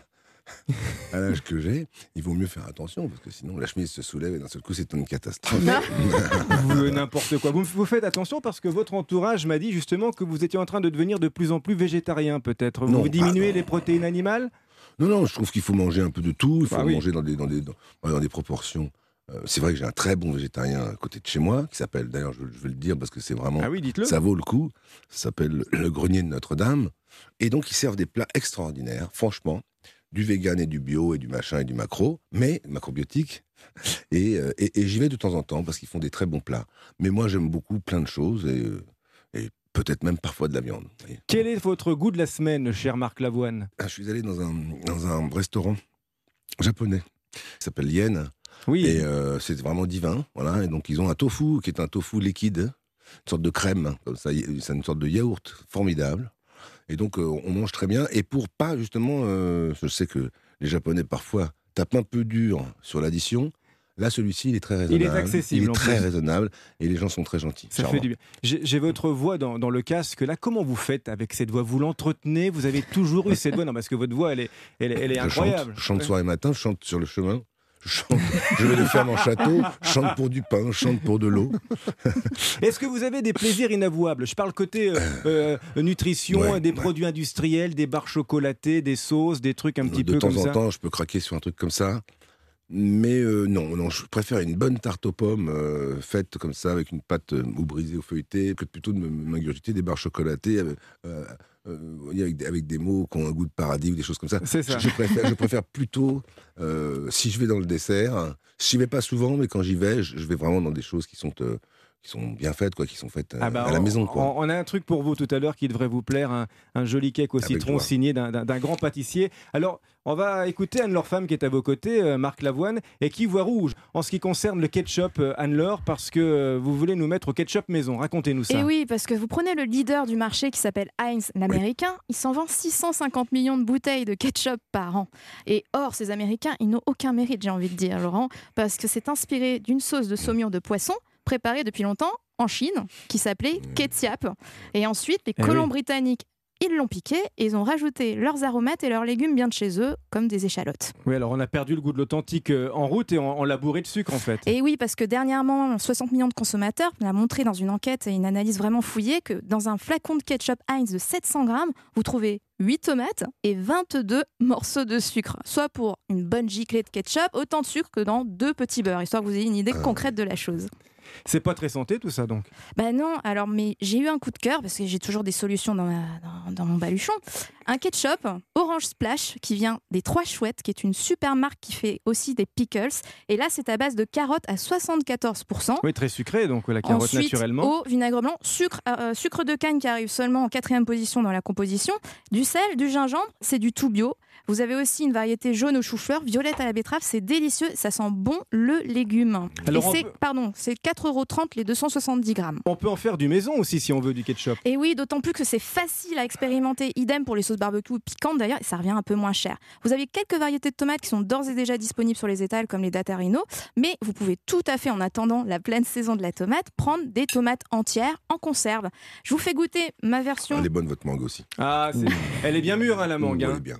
à l'âge que j'ai, il vaut mieux faire attention, parce que sinon, la chemise se soulève et d'un seul coup, c'est une catastrophe. Vous, n'importe quoi. Vous, vous faites attention parce que votre entourage m'a dit justement que vous étiez en train de devenir de plus en plus végétarien, peut-être. Vous Non, diminuez ah, non. les protéines animales? Non, non, je trouve qu'il faut manger un peu de tout. Il faut Ah oui. manger dans des, dans des, dans, dans des proportions. Euh, c'est vrai que j'ai un très bon végétarien à côté de chez moi, qui s'appelle, d'ailleurs, je, je vais le dire parce que c'est vraiment. Ah oui, dites-le. Ça vaut le coup. Ça s'appelle le Grenier de Notre-Dame. Et donc, ils servent des plats extraordinaires, franchement. Du vegan et du bio et du machin et du macro, mais macrobiotique. Et, euh, et, et j'y vais de temps en temps parce qu'ils font des très bons plats. Mais moi, j'aime beaucoup plein de choses et, euh, et peut-être même parfois de la viande. Et, Quel est votre goût de la semaine, cher Marc Lavoine? ah, je suis allé dans un, dans un restaurant japonais qui s'appelle Yen. Oui. Et euh, c'est vraiment divin. Voilà. Et donc, ils ont un tofu qui est un tofu liquide, une sorte de crème, comme ça, c'est une sorte de yaourt formidable. Et donc, euh, on mange très bien. Et pour pas, justement, euh, je sais que les Japonais, parfois, tapent un peu dur sur l'addition. Là, celui-ci, il est très raisonnable. Il est accessible, Il en est très plus. raisonnable. Et les gens sont très gentils. Ça charmants. fait du bien. J'ai j'ai votre voix dans, dans le casque là. Comment vous faites avec cette voix? Vous l'entretenez? Vous avez toujours eu cette voix? Non, parce que votre voix, elle est, elle, est- elle est Je incroyable. chante, je chante soir et matin, je chante sur le chemin. Je, chante, je vais de ferme en château, je chante pour du pain, je chante pour de l'eau. Est-ce que vous avez des plaisirs inavouables? Je parle côté euh, euh, nutrition, Ouais, des ouais. produits industriels, des barres chocolatées, des sauces, des trucs un petit de peu temps comme en ça. temps, je peux craquer sur un truc comme ça. Mais euh, non, non, je préfère une bonne tarte aux pommes euh, faite comme ça, avec une pâte euh, ou brisée au feuilleté, que plutôt de me- m'ingurgiter des barres chocolatées euh, euh, euh, vous voyez, avec, des- avec des mots qui ont un goût de paradis ou des choses comme ça. C'est ça. Je, je préfère, je préfère plutôt, euh, si je vais dans le dessert, j'y vais pas souvent, mais quand j'y vais, je, je vais vraiment dans des choses qui sont, euh, qui sont bien faites, quoi, qui sont faites euh, Ah bah, à la on- maison. Quoi. On, on a un truc pour vous tout à l'heure qui devrait vous plaire, un, un joli cake au Avec citron joie. signé d'un- d'un d'un grand pâtissier. Alors, on va écouter Anne-Laure Femme qui est à vos côtés, euh, Marc Lavoine, et qui voit rouge en ce qui concerne le ketchup, euh, Anne-Laure, parce que euh, vous voulez nous mettre au ketchup maison. Racontez-nous ça. Et oui, parce que vous prenez le leader du marché qui s'appelle Heinz, l'américain, il s'en vend six cent cinquante millions de bouteilles de ketchup par an. Et or, ces Américains, ils n'ont aucun mérite, j'ai envie de dire, Laurent, parce que c'est inspiré d'une sauce de saumure de poisson préparée depuis longtemps en Chine, qui s'appelait ketchup. Et ensuite, les Eh colons oui. britanniques, ils l'ont piqué et ils ont rajouté leurs aromates et leurs légumes bien de chez eux, comme des échalotes. Oui, alors on a perdu le goût de l'authentique euh, en route et on, on l'a bourré de sucre en fait. Et oui, parce que dernièrement, soixante millions de consommateurs on a montré dans une enquête et une analyse vraiment fouillée que dans un flacon de ketchup Heinz de sept cents grammes, vous trouvez huit tomates et vingt-deux morceaux de sucre. Soit pour une bonne giclée de ketchup, autant de sucre que dans deux petits beurres, histoire que vous ayez une idée concrète de la chose. C'est pas très santé tout ça donc. Bah non, alors mais j'ai eu un coup de cœur parce que j'ai toujours des solutions dans, ma- dans, dans mon baluchon. Un ketchup Orange Splash qui vient des Trois Chouettes, qui est une super marque qui fait aussi des pickles. Et là, c'est à base de carottes à soixante-quatorze pour cent. Oui, très sucré donc la carotte Ensuite, naturellement. eau, vinaigre blanc, sucre, euh, sucre de canne qui arrive seulement en quatrième position dans la composition, du sel, du gingembre, c'est du tout bio. Vous avez aussi une variété jaune au chou-fleur, violette à la betterave, c'est délicieux, ça sent bon le légume. Alors, Et on c'est, peut- pardon, c'est quatre euros trente les deux cent soixante-dix grammes. On peut en faire du maison aussi si on veut du ketchup. Et oui, d'autant plus que c'est facile à expérimenter. Idem pour les sauces barbecue piquantes d'ailleurs, et ça revient un peu moins cher. Vous avez quelques variétés de tomates qui sont d'ores et déjà disponibles sur les étals, comme les Datarino, mais vous pouvez tout à fait, en attendant la pleine saison de la tomate, prendre des tomates entières en conserve. Je vous fais goûter ma version. Elle est bonne, votre mangue aussi. Ah, c'est- elle est bien mûre hein, la mangue. Mmh, hein. elle est bien. Eh, je l'ai taillée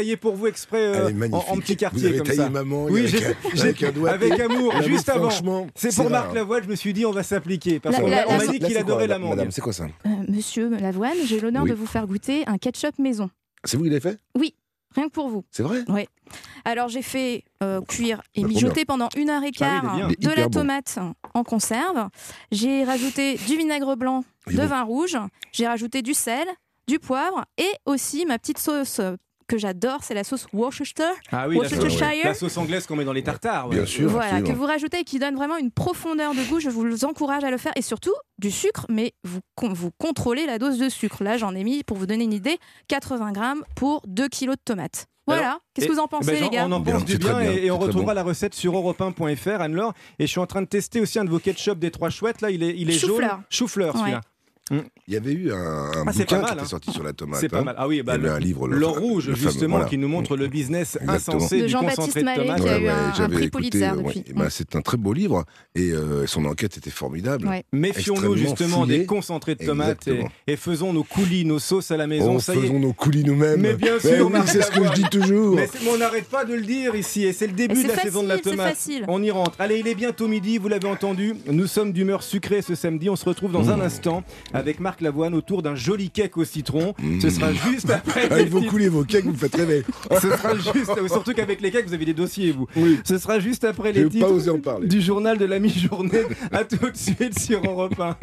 taillé pour vous exprès euh, en, en petit quartier vous avez comme taillé ça. maman Oui, avec, j'ai, un, j'ai, avec un doigt. avec amour, Là, juste vous, avant. franchement, C'est pour Marc rare. Lavoine, je me suis dit on va s'appliquer. Parce La- qu'on la- on la- m'a dit Là, qu'il c'est adorait quoi, la mangue. Madame, c'est quoi ça? Euh, Monsieur Lavoine, j'ai l'honneur Oui. de vous faire goûter un ketchup maison. C'est vous qui l'avez fait? Oui, rien que pour vous. C'est vrai? Oui. Alors j'ai fait euh, cuire et Bah, trop mijoter pendant une heure et quart Ah oui, il est bien. Il de est la hyper bon. tomate en conserve. J'ai rajouté du vinaigre blanc, Il est de bon. vin rouge. J'ai rajouté du sel, du poivre et aussi ma petite sauce euh, que j'adore, c'est la sauce Worcestershire. Ah oui, la sauce, Worcestershire. la sauce anglaise qu'on met dans les tartares. ouais. Bien sûr. Voilà, absolument. que vous rajoutez et qui donne vraiment une profondeur de goût. Je vous encourage à le faire. Et surtout, du sucre, mais vous, con- vous contrôlez la dose de sucre. Là, j'en ai mis, pour vous donner une idée, quatre-vingts grammes pour deux kilos de tomates. Voilà. Alors, Qu'est-ce et- que vous en pensez, eh ben, les gars? On en Bien, pense du c'est très bien, bien, et, et on c'est très retrouvera bon. la recette sur europe un point f r, Anne-Laure. Et je suis en train de tester aussi un de vos ketchup des Trois Chouettes. Là, il est, il est Chou-fleur. jaune. Chou-fleur, celui-là. Il y avait eu un, un Ah, c'est bouquin pas mal, qui était hein. sorti sur la tomate. C'est pas hein. mal. Ah oui, bah, Il y avait le- un livre, le- L'or rouge, le fameux, justement, voilà. qui nous montre le business Exactement. insensé De du Jean-Baptiste concentré de Mallet, tomate. qui a Ouais, eu ouais, un- un j'avais prix écouté, Pulitzer ouais. depuis. Eh ben, c'est un très beau livre et euh, son enquête était formidable. Ouais. Méfions-nous Extrêmement justement fouillé. des concentrés de tomates et, Exactement. et faisons nos coulis, nos sauces à la maison. Oh, Ça y est. faisons nos coulis nous-mêmes. Mais bien Ben sûr, oui, Marc c'est ce que je Lavoine. dis toujours. Mais, c'est- mais on n'arrête pas de le dire ici, et c'est le début Et de la c'est saison de la facile, c'est tomate. facile. On y rentre. Allez, il est bientôt midi, vous l'avez entendu. Nous sommes d'humeur sucrée ce samedi. On se retrouve dans un Mmh. instant avec Marc Lavoine autour d'un joli cake au citron. Ce sera juste après. Avec les vos petites- coulis et vos cakes, vous me faites rêver. Ce sera juste, surtout qu'avec les cakes, vous avez des dossiers, vous. Oui. Ce sera juste après Je les n'ai titres pas osé en parler. du journal de la mi-journée. À tout de suite sur Europe un.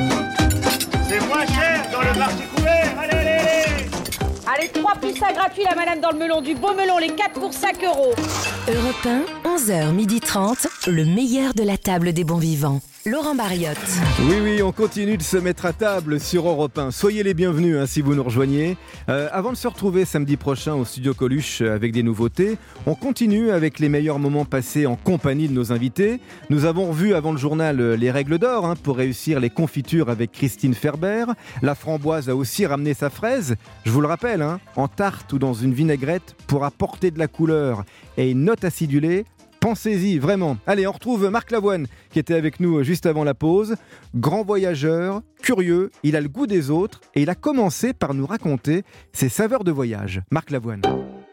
C'est moins cher dans le marché couvert. Allez, allez, allez. Allez, trois poussins gratuits, la madame dans le melon, du beau melon, les quatre pour cinq euros. Europe un, onze heures trente, le meilleur de la table des bons vivants. Laurent Bariotte. Oui, oui, on continue de se mettre à table sur Europe un. Soyez les bienvenus hein, si vous nous rejoignez. Euh, avant de se retrouver samedi prochain au studio Coluche euh, avec des nouveautés, on continue avec les meilleurs moments passés en compagnie de nos invités. Nous avons revu avant le journal euh, les règles d'or hein, pour réussir les confitures avec Christine Ferber. La framboise a aussi ramené sa fraise, je vous le rappelle, hein, en tarte ou dans une vinaigrette pour apporter de la couleur et une note acidulée. Pensez-y, vraiment. Allez, on retrouve Marc Lavoine qui était avec nous juste avant la pause. Grand voyageur, curieux, il a le goût des autres et il a commencé par nous raconter ses saveurs de voyage. Marc Lavoine.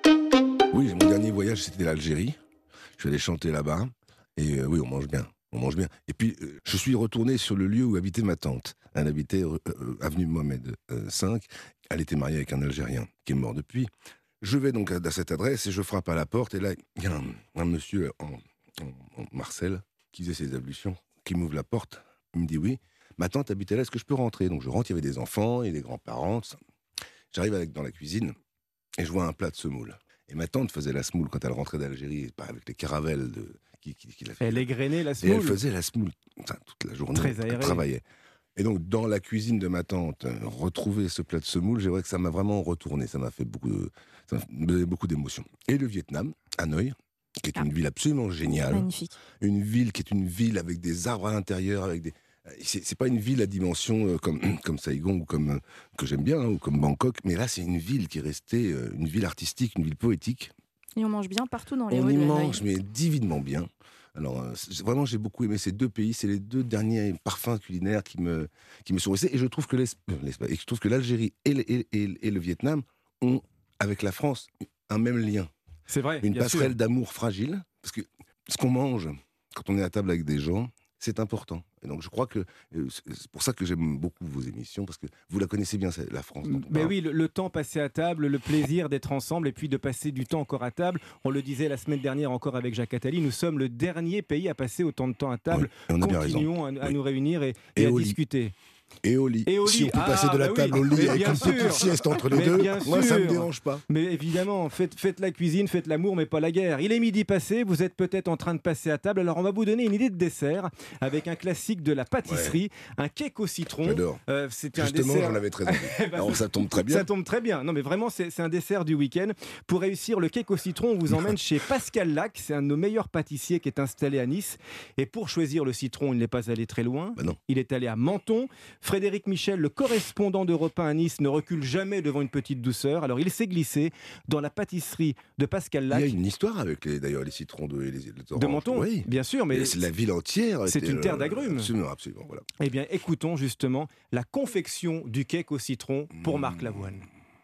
Oui, mon dernier voyage, c'était l'Algérie. Je suis allé chanter là-bas. Et euh, oui, on mange bien. On mange bien. Et puis, euh, je suis retourné sur le lieu où habitait ma tante. Elle habitait euh, euh, avenue Mohamed euh, cinq. Elle était mariée avec un Algérien qui est mort depuis. Je vais donc à, à cette adresse et je frappe à la porte. Et là, il y a un, un monsieur en, en- en Marcel qui faisait ses ablutions, qui m'ouvre la porte. Il me dit oui. Ma tante habitait là, est-ce que je peux rentrer? Donc je rentre, il y avait des enfants et des grands-parents. tout ça. J'arrive avec, dans la cuisine et je vois un plat de semoule. Et ma tante faisait la semoule quand elle rentrait d'Algérie, pas avec les caravelles de, qui, qui, qui l'a fait. Elle égrenait la Et semoule. elle faisait la semoule enfin, toute la journée. Très Elle aérée. travaillait. Et donc, dans la cuisine de ma tante, euh, retrouver ce plat de semoule, j'ai vrai que ça m'a vraiment retourné. Ça m'a fait beaucoup, de, ça m'a donné beaucoup d'émotions. Et le Vietnam, Hanoï, qui est une ville absolument géniale. Magnifique. Une ville qui est une ville avec des arbres à l'intérieur, avec des. C'est, c'est pas une ville à dimension euh, comme, comme Saigon ou comme euh, que j'aime bien, hein, ou comme Bangkok, mais là c'est une ville qui est restée euh, une ville artistique, une ville poétique. Et on mange bien partout dans les On rues y de Hanoï. mange, mais divinement bien. Alors, euh, c'est- vraiment, j'ai beaucoup aimé ces deux pays. C'est les deux derniers parfums culinaires qui me, qui me sont restés. Et je trouve que, l'Es- euh, l'Espagne- et je trouve que l'Algérie et le, et- et- et le Vietnam ont, avec la France, un même lien. C'est vrai. Une bien passerelle sûr. d'amour fragile. Parce que ce qu'on mange quand on est à table avec des gens, c'est important. Et donc, je crois que euh, c'est c'est pour ça que j'aime beaucoup vos émissions, parce que vous la connaissez bien, c'est la France. dont on Ben parle. oui, le, le temps passé à table, le plaisir d'être ensemble et puis de passer du temps encore à table. On le disait la semaine dernière encore avec Jacques Attali, nous sommes le dernier pays à passer autant de temps à table. Oui, et on a bien raison. Continuons à, à Oui. nous réunir et, et Et à au lit. discuter. Et au lit. Et au Si lit. on peut passer Ah, de la bah table oui. au lit Mais avec bien une petite sûr. sieste entre les Mais deux, bien moi, ça me sûr. dérange pas. Mais évidemment, faites, faites la cuisine, faites l'amour, mais pas la guerre. Il est midi passé, vous êtes peut-être en train de passer à table, alors on va vous donner une idée de dessert avec un classique de la pâtisserie, un cake au citron. J'adore. Euh, c'était un Justement, dessert- j'en avais très envie. Eh ben, Alors, ça tombe très bien. Ça tombe très bien. Non, mais vraiment, c'est c'est un dessert du week-end. Pour réussir le cake au citron, on vous emmène chez Pascal Lac. C'est un de nos meilleurs pâtissiers qui est installé à Nice. Et pour choisir le citron, il n'est pas allé très loin. Bah non. Il est allé à Menton. Frédéric Michel, le correspondant d'Europe un à Nice, ne recule jamais devant une petite douceur. Alors, il s'est glissé dans la pâtisserie de Pascal Il Lac. y a une histoire avec les, d'ailleurs les citrons de, et les, les De oranges. Menton, Oui. bien sûr, mais Et c'est la ville entière. c'est était, une terre euh, d'agrumes. Absolument, absolument. Voilà. Eh bien, écoutons justement la confection du cake au citron pour Marc Lavoine.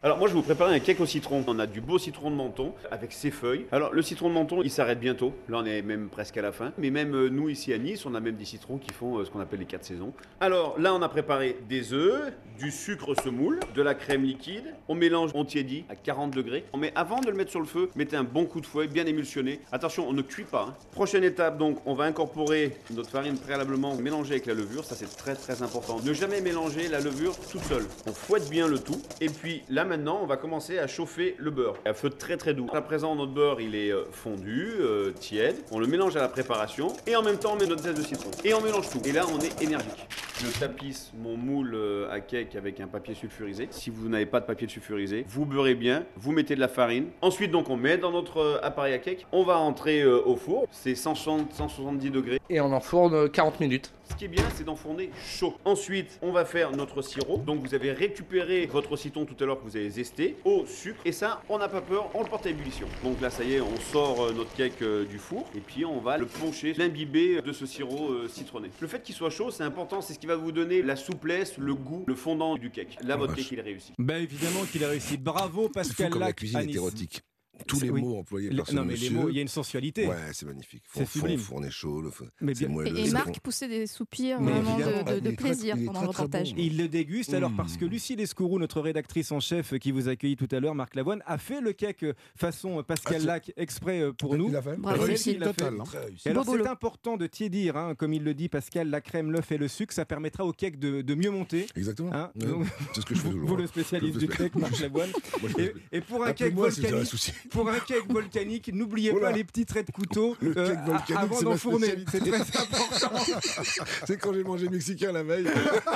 Alors moi je vais vous préparer un cake au citron. On a du beau citron de Menton avec ses feuilles. Alors le citron de Menton il s'arrête bientôt. Là on est même presque à la fin. Mais même euh, nous ici à Nice on a même des citrons qui font euh, ce qu'on appelle les quatre saisons. Alors là on a préparé des œufs, du sucre semoule, de la crème liquide. On mélange, on tiédit à quarante degrés. Mais avant de le mettre sur le feu, mettez un bon coup de fouet bien émulsionné. Attention on ne cuit pas. Hein. Prochaine étape donc on va incorporer notre farine préalablement mélangée avec la levure. Ça c'est très très important. Ne jamais mélanger la levure toute seule. On fouette bien le tout. Et puis là maintenant Maintenant, on va commencer à chauffer le beurre à feu très très doux. À présent, notre beurre il est fondu, euh, tiède. On le mélange à la préparation et en même temps on met notre zeste de citron. Et on mélange tout. Et là, on est énergique. Je tapisse mon moule à cake avec un papier sulfurisé. Si vous n'avez pas de papier sulfurisé, vous beurrez bien, vous mettez de la farine. Ensuite, donc, on met dans notre appareil à cake. On va entrer euh, au four. C'est cent soixante à cent soixante-dix degrés. Et on enfourne quarante minutes. Ce qui est bien, c'est d'enfourner chaud. Ensuite, on va faire notre sirop. Donc, vous avez récupéré votre citron tout à l'heure que vous avez zesté au sucre. Et ça, on n'a pas peur, on le porte à ébullition. Donc là, ça y est, on sort notre cake du four. Et puis, on va le ploncher, l'imbiber de ce sirop citronné. Le fait qu'il soit chaud, c'est important. C'est ce qui va vous donner la souplesse, le goût, le fondant du cake. Là, votre cake, il est réussi. Ben évidemment qu'il a réussi. Bravo, Pascal Lac. La cuisine est érotique. Tous les oui. mots employés les, par ce non, mais monsieur. les mots, il y a une sensualité. Ouais, c'est magnifique. C'est sublime. Fourner chaud, le mais bien, moelleux, et, et Marc poussait des soupirs mais vraiment de, de, de plaisir très, pendant le reportage. Bon. Il le déguste alors mmh. parce que Lucie Lescourou, notre rédactrice en chef qui vous accueille tout à l'heure, Marc Lavoine, a fait le cake façon Pascal ah, Lac exprès pour nous. Il a fait. Bravo, réussi total. Et alors c'est important de tiédir, hein, comme il le dit Pascal, la crème, l'œuf et le sucre, ça permettra au cake de, de mieux monter. Exactement. Hein ouais, donc, c'est ce que je fais toujours. Vous le spécialiste du cake, Marc Lavoine. et, et pour un cake moi, volcanique, pour un cake volcanique, n'oubliez pas les petits traits de couteau euh, avant c'est d'enfourner. C'est très important. C'est quand j'ai mangé mexicain la veille.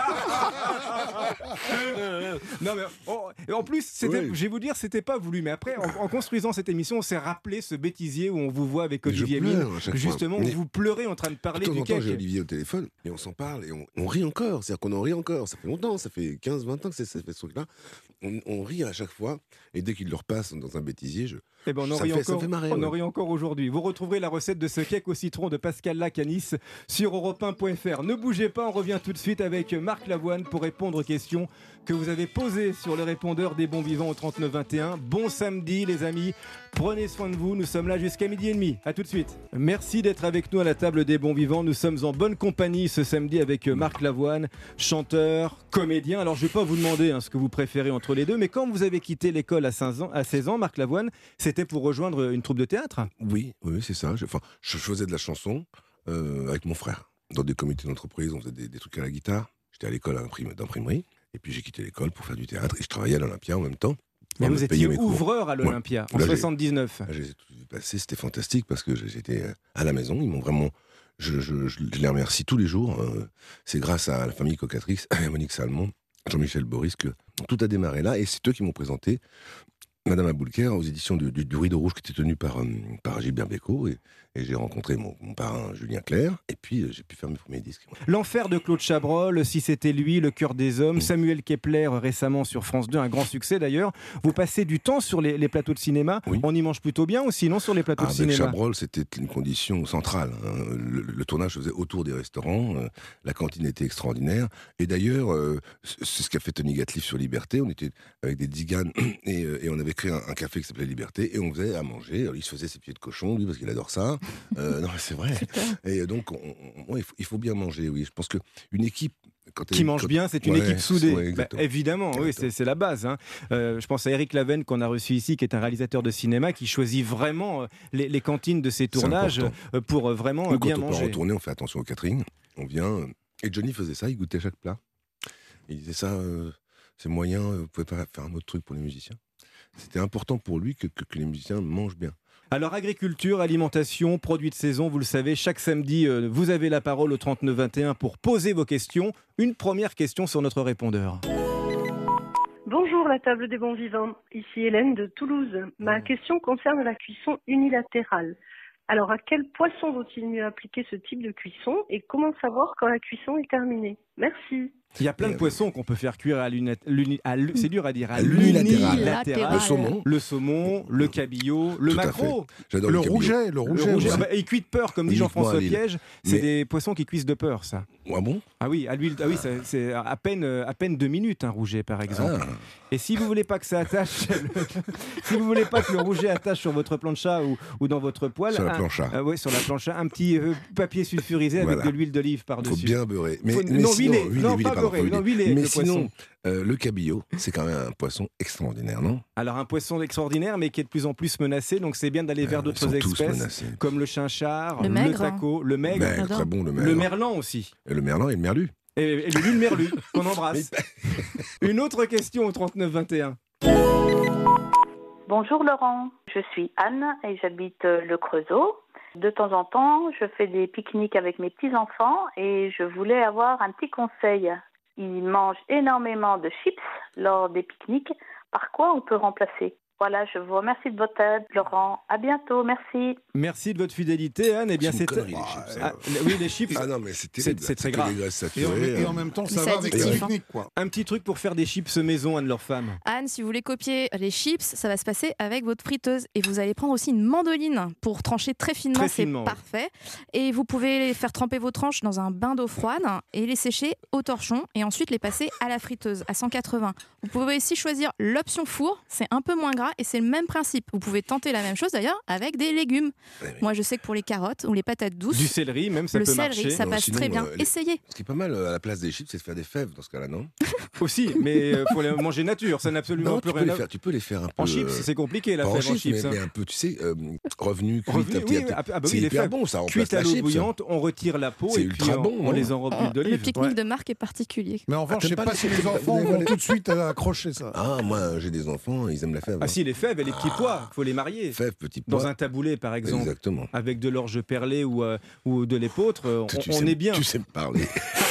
non mais oh, en plus, c'était, oui. je vais vous dire, c'était pas voulu. Mais après, en, en construisant cette émission, on s'est rappelé ce bêtisier où on vous voit avec Olivier Mine. Justement, où vous pleurez en train de parler de du cake. J'ai cake. Olivier au téléphone et on s'en parle et on, on rit encore. C'est-à-dire qu'on en rit encore. Ça fait longtemps, ça fait quinze vingt ans que c'est ça fait ce truc-là. On, on rit à chaque fois et dès qu'il le repasse dans un bêtisier, je. Eh ben on en rit encore, marrer, on ouais. en rit encore aujourd'hui. Vous retrouverez la recette de ce cake au citron de Pascal Lac à Nice sur europe un point f r. Ne bougez pas, on revient tout de suite avec Marc Lavoine pour répondre aux questions que vous avez posées sur le répondeur des bons vivants au trente-neuf vingt et un. Bon samedi les amis, prenez soin de vous, nous sommes là jusqu'à midi et demi. À tout de suite. Merci d'être avec nous à la table des bons vivants. Nous sommes en bonne compagnie ce samedi avec Marc Lavoine, chanteur, comédien. Alors je ne vais pas vous demander hein, ce que vous préférez entre les deux, mais quand vous avez quitté l'école à seize ans, à seize ans, Marc Lavoine, c'était pour rejoindre une troupe de théâtre? Oui, oui, c'est ça. Je, enfin, je faisais de la chanson euh, avec mon frère. Dans des comités d'entreprise, on faisait des, des trucs à la guitare. J'étais à l'école d'imprimerie. Et puis j'ai quitté l'école pour faire du théâtre. Et je travaillais à l'Olympia en même temps. Mais vous étiez ouvreur à l'Olympia ouais. en soixante-dix-neuf. J'ai, j'ai tout vu passer, c'était fantastique parce que j'étais à la maison. Ils m'ont vraiment... Je, je, je, je les remercie tous les jours. C'est grâce à la famille Cocatrix, à Monique Salmon, Jean-Michel Boris, que tout a démarré là. Et c'est eux qui m'ont présenté Madame Aboulker aux éditions du, du, du Rideau Rouge qui était tenu par, euh, par Gilbert Bécaud et, et j'ai rencontré mon, mon parrain Julien Clerc et puis euh, j'ai pu faire mes premiers disques. L'enfer de Claude Chabrol, Si c'était lui, Le cœur des hommes, mmh. Samuel Kepler récemment sur France deux, un grand succès d'ailleurs. Vous passez du temps sur les, les plateaux de cinéma, oui. On y mange plutôt bien ou sinon sur les plateaux ah, de cinéma? Chabrol c'était une condition centrale, hein. le, le tournage se faisait autour des restaurants, euh, la cantine était extraordinaire et d'ailleurs euh, c'est ce qu'a fait Tony Gatliff sur Liberté, on était avec des tziganes et, euh, et on avait créé un, un café qui s'appelait Liberté et on faisait à manger. Alors, il se faisait ses pieds de cochon, lui, parce qu'il adore ça. Euh, non, mais c'est vrai. Super. Et donc, on, on, il, faut, il faut bien manger, oui. Je pense qu'une équipe... Quand qui elle, mange quand... bien, c'est une ouais, équipe soudée. Ouais, bah, évidemment, oui, c'est, c'est la base. Hein. Euh, je pense à Éric Lavenne qu'on a reçu ici, qui est un réalisateur de cinéma, qui choisit vraiment les, les cantines de ses tournages pour vraiment Nous, bien quand manger. Quand on peut retourner, on fait attention au catering. On vient... Et Johnny faisait ça, il goûtait chaque plat. Il disait ça, euh, c'est moyen, vous pouvez pas faire un autre truc pour les musiciens. C'était important pour lui que, que, que les musiciens mangent bien. Alors agriculture, alimentation, produits de saison, vous le savez, chaque samedi, euh, vous avez la parole au trente-neuf vingt et un pour poser vos questions. Une première question sur notre répondeur. Bonjour la table des bons vivants, ici Hélène de Toulouse. Ma question concerne la cuisson unilatérale. Alors à quel poisson vaut-il mieux appliquer ce type de cuisson et comment savoir quand la cuisson est terminée? Merci. Il y a plein de poissons qu'on peut faire cuire à l'unilatéral. C'est dur à dire. À l'unilatéral. Le saumon. Le saumon, le cabillaud, le Tout à maquereau. fait. J'adore le Le cabillaud. rouget, le rouget. rouget. ouais. Ah bah, ils cuisent de peur, comme dit Uniquement Jean-François à l'huile. Piège. C'est Mais- des poissons qui cuisent de peur, ça. Ah bon? Ah oui, à l'huile. Ah oui, ça- c'est à peine, à peine deux minutes, un rouget, par exemple. Ah. Et si vous voulez pas que ça attache, si vous voulez pas que le rouget attache sur votre plancha ou, ou dans votre poêle, Sur la un- plancha. ah ouais, sur la plancha, un petit euh, papier sulfurisé avec Voilà. de l'huile d'olive Il par-dessus. faut bien beurrer. Mais, Faut- mais non, sinon, huilé. huilé, Non, huilé, pas pardon, beurré. huilé. Non, huilé, Mais le sinon, poisson. euh, le cabillaud, c'est quand même un poisson extraordinaire, non? Alors un poisson extraordinaire, mais qui est de plus en plus menacé, donc c'est bien d'aller vers ils d'autres sont tous espèces, menacés. comme le chinchard, Le le, maigre, hein. taco, le maigre, Maigre, très bon, le maigre. le merlan aussi, Et le merlan et le merlu. et, et le lune merlu qu'on embrasse. Une autre question au trente-neuf vingt et un. Bonjour Laurent, je suis Anne et j'habite euh, le Creusot. De temps en temps, je fais des pique-niques avec mes petits-enfants et je voulais avoir un petit conseil. Ils mangent énormément de chips lors des pique-niques. Par quoi on peut remplacer? Voilà, je vous remercie de votre aide, Laurent. À bientôt, merci. Merci de votre fidélité, Anne. Eh bien, C'est c'est une connerie, les chips, Ah, oui, les chips. Ah non, mais c'est C'est terrible. c'est très que grave. des graisses Et en, saturées. et en même temps, Mais ça c'est va avec la addictif, hein. technique, quoi. Un petit truc pour faire des chips maison, Anne, leur femme. Anne, si vous voulez copier les chips, ça va se passer avec votre friteuse. Et vous allez prendre aussi une mandoline pour trancher très finement, Très c'est finement, oui. parfait. Et vous pouvez les faire tremper vos tranches dans un bain d'eau froide et les sécher au torchon et ensuite les passer à la friteuse à cent quatre-vingts. Vous pouvez aussi choisir l'option four, c'est un peu moins gras et c'est le même principe. Vous pouvez tenter la même chose d'ailleurs avec des légumes. Moi je sais que pour les carottes ou les patates douces, Du céleri, même, ça le peut céleri, marcher. ça Non, passe sinon, très bien. euh, les- Essayez. Ce qui est pas mal euh, à la place des chips, c'est de faire des fèves dans ce cas-là, non? Aussi, mais il faut les manger nature, ça n'a absolument Non, plus tu peux, rien les à faire, tu peux les faire un peu. En chips, euh, c'est compliqué la pas en fève en chips, chips. mais, hein. mais un peu, tu sais, euh, revenu, cuit, Revenu, à petit oui, à petit. ah bah oui, c'est les hyper fèves bon, ça remplace cuites à la l'eau chips. bouillante, on retire la peau C'est et puis ultra on, bon, on hein. les enrobe d'huile Le d'olive. pique-nique de marque est particulier. Mais en revanche, Ah, je sais t'aimes pas pas si les- les t'aimes pas- enfants vous vont n'avez- tout de suite euh, accrocher ça. Ah, moi, j'ai des enfants, ils aiment la fève. Ah hein. si, les fèves et les petits pois, faut les marier. Fèves, petits pois. Dans un taboulé, par exemple, Exactement. avec de l'orge perlée ou, euh, ou de l'épeautre, euh, on, Tu on sais- est bien. Tu sais me parler.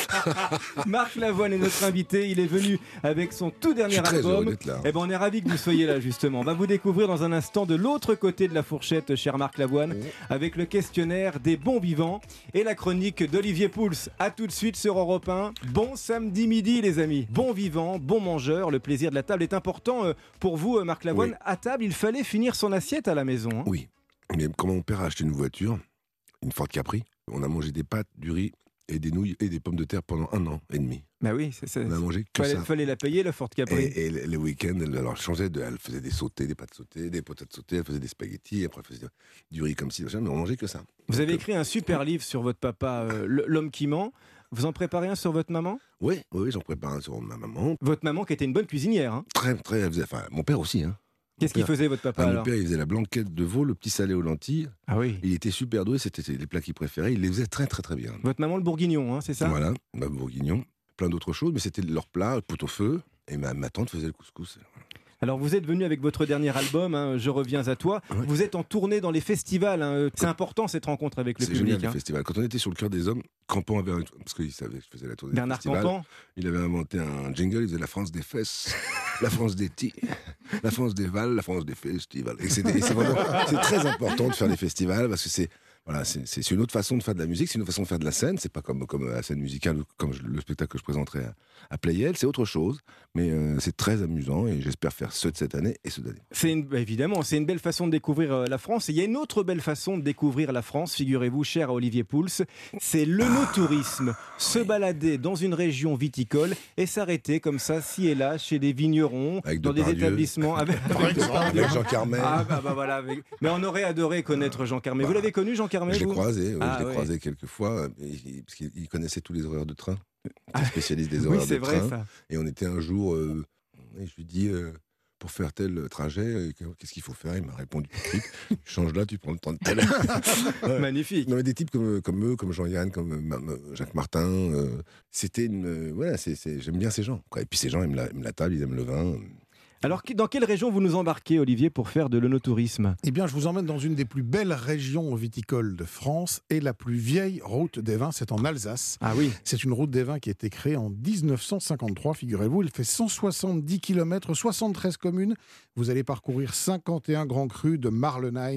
Marc Lavoine est notre invité. Il est venu avec son tout Je dernier suis très heureux album. d'être là. Eh ben, on est ravis que vous soyez là, justement. On va vous découvrir dans un instant de l'autre côté de la fourchette, cher Marc Lavoine, avec le questionnaire des bons vivants et la chronique d'Olivier Pouls. A tout de suite sur Europe un. Bon samedi midi, les amis. Bon vivant, bon mangeur. Le plaisir de la table est important euh, pour vous, euh, Marc Lavoine. Oui. À table, il fallait finir son assiette à la maison. hein. Oui. Mais quand mon père a acheté une voiture, une Ford Capri, on a mangé des pâtes, du riz et des nouilles et des pommes de terre pendant un an et demi. Bah oui, c'est ça. On a mangé que Fallait, ça. fallait la payer, la Ford Capri. Et, et les les week-ends, elle, alors, elle changeait de, elle faisait des sautés, des pâtes sautées, des patates sautées, elle faisait des spaghettis, après elle faisait du riz comme ci, machin, mais on mangeait que ça. Vous avez écrit un super livre sur votre papa, euh, L'homme qui ment. Vous en préparez un sur votre maman? Oui, oui, j'en prépare un sur ma maman. Votre maman qui était une bonne cuisinière. hein. Très, très, elle faisait, enfin, mon père aussi, hein. Qu'est-ce qu'il père- faisait, votre papa, Ah, mon alors père, il faisait la blanquette de veau, le petit salé aux lentilles. Ah oui. Il était super doué, c'était les plats qu'il préférait. Il les faisait très, très, très bien. Votre maman, le bourguignon, hein, c'est ça? Voilà, ma bourguignon, plein d'autres choses, mais c'était leurs plats, le pot-au-feu. Et ma, ma tante faisait le couscous. Alors, vous êtes venu avec votre dernier album, hein, Je reviens à toi. Vous êtes en tournée dans les festivals. hein. C'est important, cette rencontre avec le C'est public. génial, le hein. festival. Quand on était sur le cœur des hommes, Campan avait un... Parce qu'il savait que je faisais la tournée Bernard des festivals. Campan. Il avait inventé un jingle, il faisait la France des fesses, la France des tis, la France des vals, la France des festivals. Et c'était- et c'est vraiment- c'est très important de faire des festivals parce que c'est... Voilà, c'est c'est- c'est une autre façon de faire de la musique, c'est une autre façon de faire de la scène. C'est pas comme, comme la scène musicale ou comme je- le spectacle que je présenterai à, à Playel, c'est autre chose. Mais euh, c'est très amusant et j'espère faire ceux de cette année et ceux d'année. C'est une- bah, évidemment, c'est une belle façon de découvrir euh, la France. Et il y a une autre belle façon de découvrir la France, figurez-vous, cher à Olivier Pouls, c'est l'œnotourisme. Se balader dans une région viticole et s'arrêter comme ça, ci et là, chez des vignerons, Avec dans des Depardieu. établissements. Avec, Par avec exemple. Depardieu. Avec Jean Carmet. Ah, bah, bah, voilà, avec- Mais on aurait adoré connaître Jean Carmet. Vous l'avez connu, Jean Carmet? Je l'ai vous croisé, oui, Ah, je l'ai ouais. croisé quelques fois, euh, il- parce qu'il connaissait tous les horaires de train. Il Ah, était spécialiste des oui, horaires c'est de vrai, train. ça. Et on était un jour, euh, et je lui dis, euh, pour faire tel trajet, euh, qu'est-ce qu'il faut faire? Il m'a répondu tout de suite, tu changes là, tu prends le temps de tel. Ouais. Magnifique. Non, mais des types comme, comme eux, comme Jean-Yann, comme euh, Ma- Ma- Jacques Martin, euh, c'était une... euh, voilà, c'est, c'est- j'aime bien ces gens. quoi. Et puis ces gens aiment la, aiment la table, ils aiment le vin. Alors, qui- dans quelle région vous nous embarquez, Olivier, pour faire de l'œnotourisme? Eh bien, je vous emmène dans une des plus belles régions viticoles de France et la plus vieille route des vins, c'est en Alsace. Ah oui. C'est une route des vins qui a été créée en dix-neuf cent cinquante-trois, figurez-vous. Elle fait cent soixante-dix kilomètres, soixante-treize communes. Vous allez parcourir cinquante et un grands crus de Marlenheim à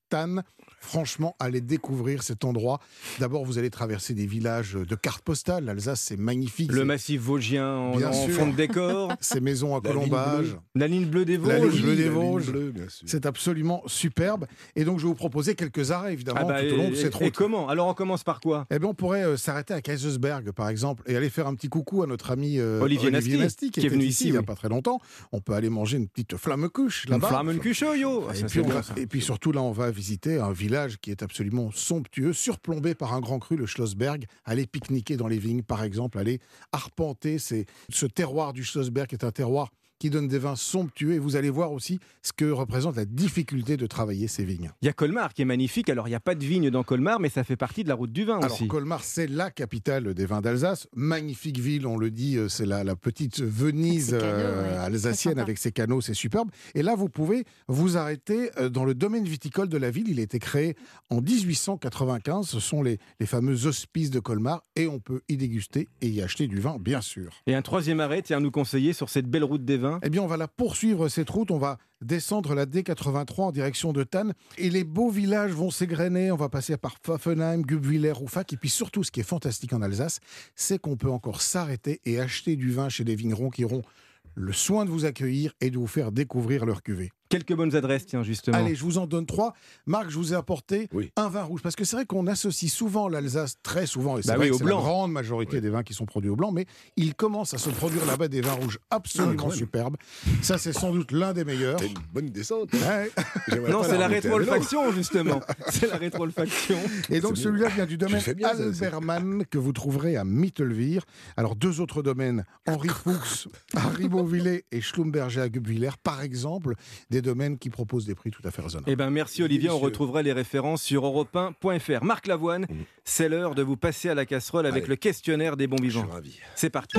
Thann. Franchement, allez découvrir cet endroit. D'abord, vous allez traverser des villages de cartes postales. L'Alsace, c'est magnifique. Le c'est... massif vosgien en, Bien en sûr. fond de décor. Ces maisons à La ligne colombage. bleue. La ligne bleue des Vosges. La ligne bleue des La ligne Vosges. bleue, bien sûr. C'est absolument superbe. Et donc, je vais vous proposer quelques arrêts, évidemment, Ah bah, tout au long et- de cette et route. comment ? Alors, on commence par quoi ? Eh bien, on pourrait euh, s'arrêter à Kaisersberg, par exemple, et aller faire un petit coucou à notre ami euh, Olivier Nasty, Nasty, qui est était venu ici ici, il n'y a oui. pas très longtemps. On peut aller manger une petite flammekuche Une là-bas. Flammekuche, oh, yo. Ah, Et ça, puis, c'est on bon, va- ça. et puis surtout, là, on va visiter un village qui est absolument somptueux, surplombé par un grand cru, le Schlossberg. Aller pique-niquer dans les vignes, par exemple, aller arpenter ces- ce terroir du Schlossberg, qui est un terroir qui donne des vins somptueux. Et vous allez voir aussi ce que représente la difficulté de travailler ces vignes. Il y a Colmar qui est magnifique. Alors, il n'y a pas de vigne dans Colmar, mais ça fait partie de la route du vin Alors, aussi. Colmar, c'est la capitale des vins d'Alsace. Magnifique ville, on le dit, euh, c'est la, la petite Venise Avec ses canaux, euh, ouais. Très alsacienne sympa. avec ses canaux, c'est superbe. Et là, vous pouvez vous arrêter euh, dans le domaine viticole de la ville. Il a été créé en dix-huit cent quatre-vingt-quinze. Ce sont les, les fameux hospices de Colmar et on peut y déguster et y acheter du vin, bien sûr. Et un troisième arrêt, tiens, à nous conseiller sur cette belle route des vins. Eh bien, on va la poursuivre cette route. On va descendre la D quatre-vingt-trois en direction de Thann. Et les beaux villages vont s'égrener. On va passer par Pfaffenheim, Gubwiller, Rouffach. Et puis surtout, ce qui est fantastique en Alsace, c'est qu'on peut encore s'arrêter et acheter du vin chez des vignerons qui auront le soin de vous accueillir et de vous faire découvrir leur cuvée. Quelques bonnes adresses, tiens, justement. Allez, je vous en donne trois. Marc, je vous ai apporté un vin rouge. Parce que c'est vrai qu'on associe souvent l'Alsace, très souvent, et c'est Bah vrai oui, que au c'est la blanc. grande majorité des vins qui sont produits au blanc, mais il commence à se produire là-bas des vins rouges absolument superbes. Ça, c'est sans doute l'un des meilleurs. T'as une bonne descente. Ouais. Non, c'est la rétro-olfaction, justement. C'est la rétro-olfaction. Et donc C'est celui-là bien. vient du Tu domaine fais bien, ça, c'est- Albermann que vous trouverez à Mittelwihr. Alors deux autres domaines, Henri Fuchs à Ribeauvillé et Schlumberger à Gubwiller, par exemple, des domaines qui proposent des prix tout à fait raisonnables. Eh ben merci Olivier, on retrouvera les références sur europe un point f r. Marc Lavoine, c'est l'heure de vous passer à la casserole avec Allez. le questionnaire des bons Je vivants. suis ravi. C'est parti.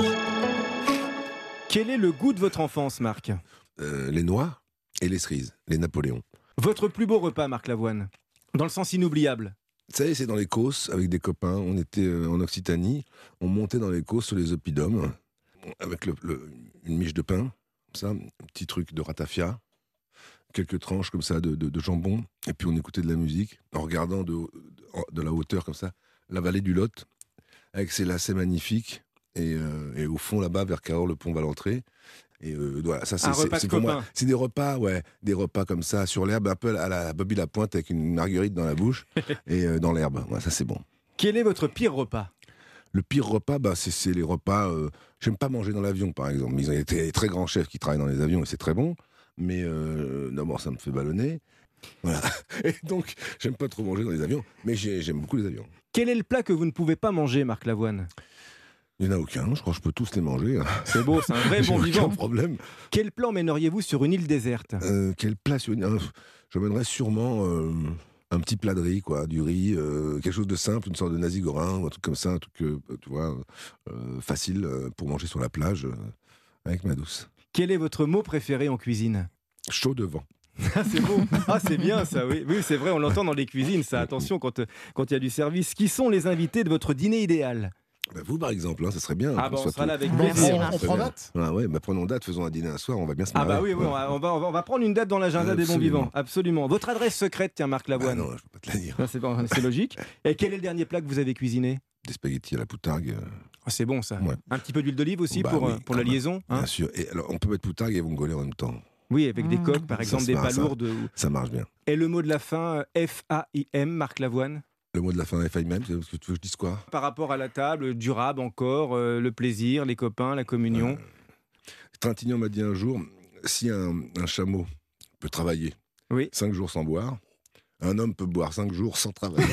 Quel est le goût de votre enfance, Marc ? Euh, les noix et les cerises, les Napoléons. Votre plus beau repas, Marc Lavoine ? Dans le sens inoubliable. Vous savez, c'est dans les Causses, avec des copains. On était euh, en Occitanie. On montait dans les Causses sur les oppidums, avec le, le- une miche de pain, comme ça, un petit truc de ratafia, quelques tranches comme ça de, de- de jambon. Et puis on écoutait de la musique, en regardant de, de, de la hauteur comme ça, la vallée du Lot, avec ses lacets magnifiques. Et, euh, et au fond, là-bas, vers Cahors-le-Pont-Valentré. Et euh, voilà, ça, c'est, Un c'est- repas de c'est pour moi. copains. C'est des repas, ouais, des repas comme ça, sur l'herbe, un peu à la Bobby Lapointe, avec une marguerite dans la bouche et euh, dans l'herbe. Ouais, ça, c'est bon. Quel est votre pire repas ? Le pire repas, bah, c'est, c'est les repas. Euh, j'aime pas manger dans l'avion, par exemple. Ils ont été des très grands chefs qui travaillent dans les avions et c'est très bon. Mais euh, d'abord, ça me fait ballonner. Voilà. Et donc, j'aime pas trop manger dans les avions. Mais j'ai- j'aime beaucoup les avions. Quel est le plat que vous ne pouvez pas manger, Marc Lavoine ? Il n'y en a aucun. Je crois que je peux tous les manger. C'est beau, c'est un vrai J'ai bon aucun vivant. problème. Quel plat emmèneriez-vous sur une île déserte ? Euh, quelle place sur une- euh, J'emmènerais sûrement euh, un petit plat de riz, quoi, du riz, euh, quelque chose de simple, une sorte de nasi-goreng, ou un truc comme ça, un truc, euh, tu vois, euh, facile euh, pour manger sur la plage euh, avec ma douce. Quel est votre mot préféré en cuisine ? Chaud devant. Ah, c'est beau. Ah, c'est bien ça, oui. Oui, c'est vrai, on l'entend dans les cuisines, ça. Attention quand euh, quand il y a du service. Qui sont les invités de votre dîner idéal ? Bah, vous, par exemple, hein, ça serait bien. Ah, qu'on bah, on soit sera tous- là avec Ouais, plaisir. on On prend date ? Ah ouais, bah, prenons date, faisons un dîner un soir, on va bien se Ah marrer. bah oui, oui, on va, on va, on va- on va prendre une date dans l'agenda des bons Absolument. vivants. Absolument. Votre adresse secrète, tiens, Marc Bah Lavoine. non, je peux pas te la dire. Ah, c'est, bon, c'est logique. Et quel est le dernier plat que vous avez cuisiné ? Des spaghettis à la poutargue. euh, Ah, c'est bon ça. Ouais. Un petit peu d'huile d'olive aussi bah pour, oui, euh, pour la quand même. liaison, hein ? Bien sûr. Et alors, on peut mettre poutargue et vongole en même temps. Oui, avec des Mmh. coques, par Ça exemple, se des marre, ça. palourdes. ou- Ça marche bien. Et le mot de la fin, euh, F A I M, Marc Lavoine. Le mot de la fin, F I même, c'est ce que tu veux que je dise quoi? Par rapport à la table, durable encore, euh, le plaisir, les copains, la communion. Trintignant m'a dit un jour, si un, un chameau peut travailler oui. cinq jours sans boire, un homme peut boire cinq jours sans travailler.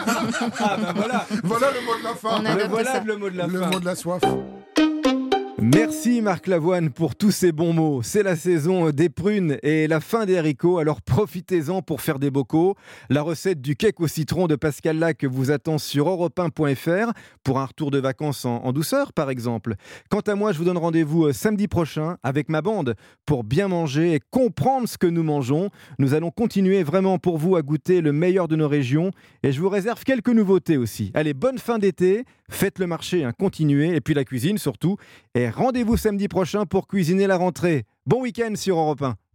Ah ben voilà. Voilà le mot de la fin. On adopte Le voilà ça. le mot de la Le fin. mot de la soif. Merci Marc Lavoine pour tous ces bons mots. C'est la saison des prunes et la fin des haricots, alors profitez-en pour faire des bocaux. La recette du cake au citron de Pascal Lac vous attend sur europe un point f r pour un retour de vacances en, en douceur par exemple. Quant à moi, je vous donne rendez-vous samedi prochain avec ma bande pour bien manger et comprendre ce que nous mangeons. Nous allons continuer vraiment pour vous à goûter le meilleur de nos régions et je vous réserve quelques nouveautés aussi. Allez, bonne fin d'été, faites le marché, hein, continuez et puis la cuisine surtout. Et rendez-vous samedi prochain pour cuisiner la rentrée. Bon week-end sur Europe un.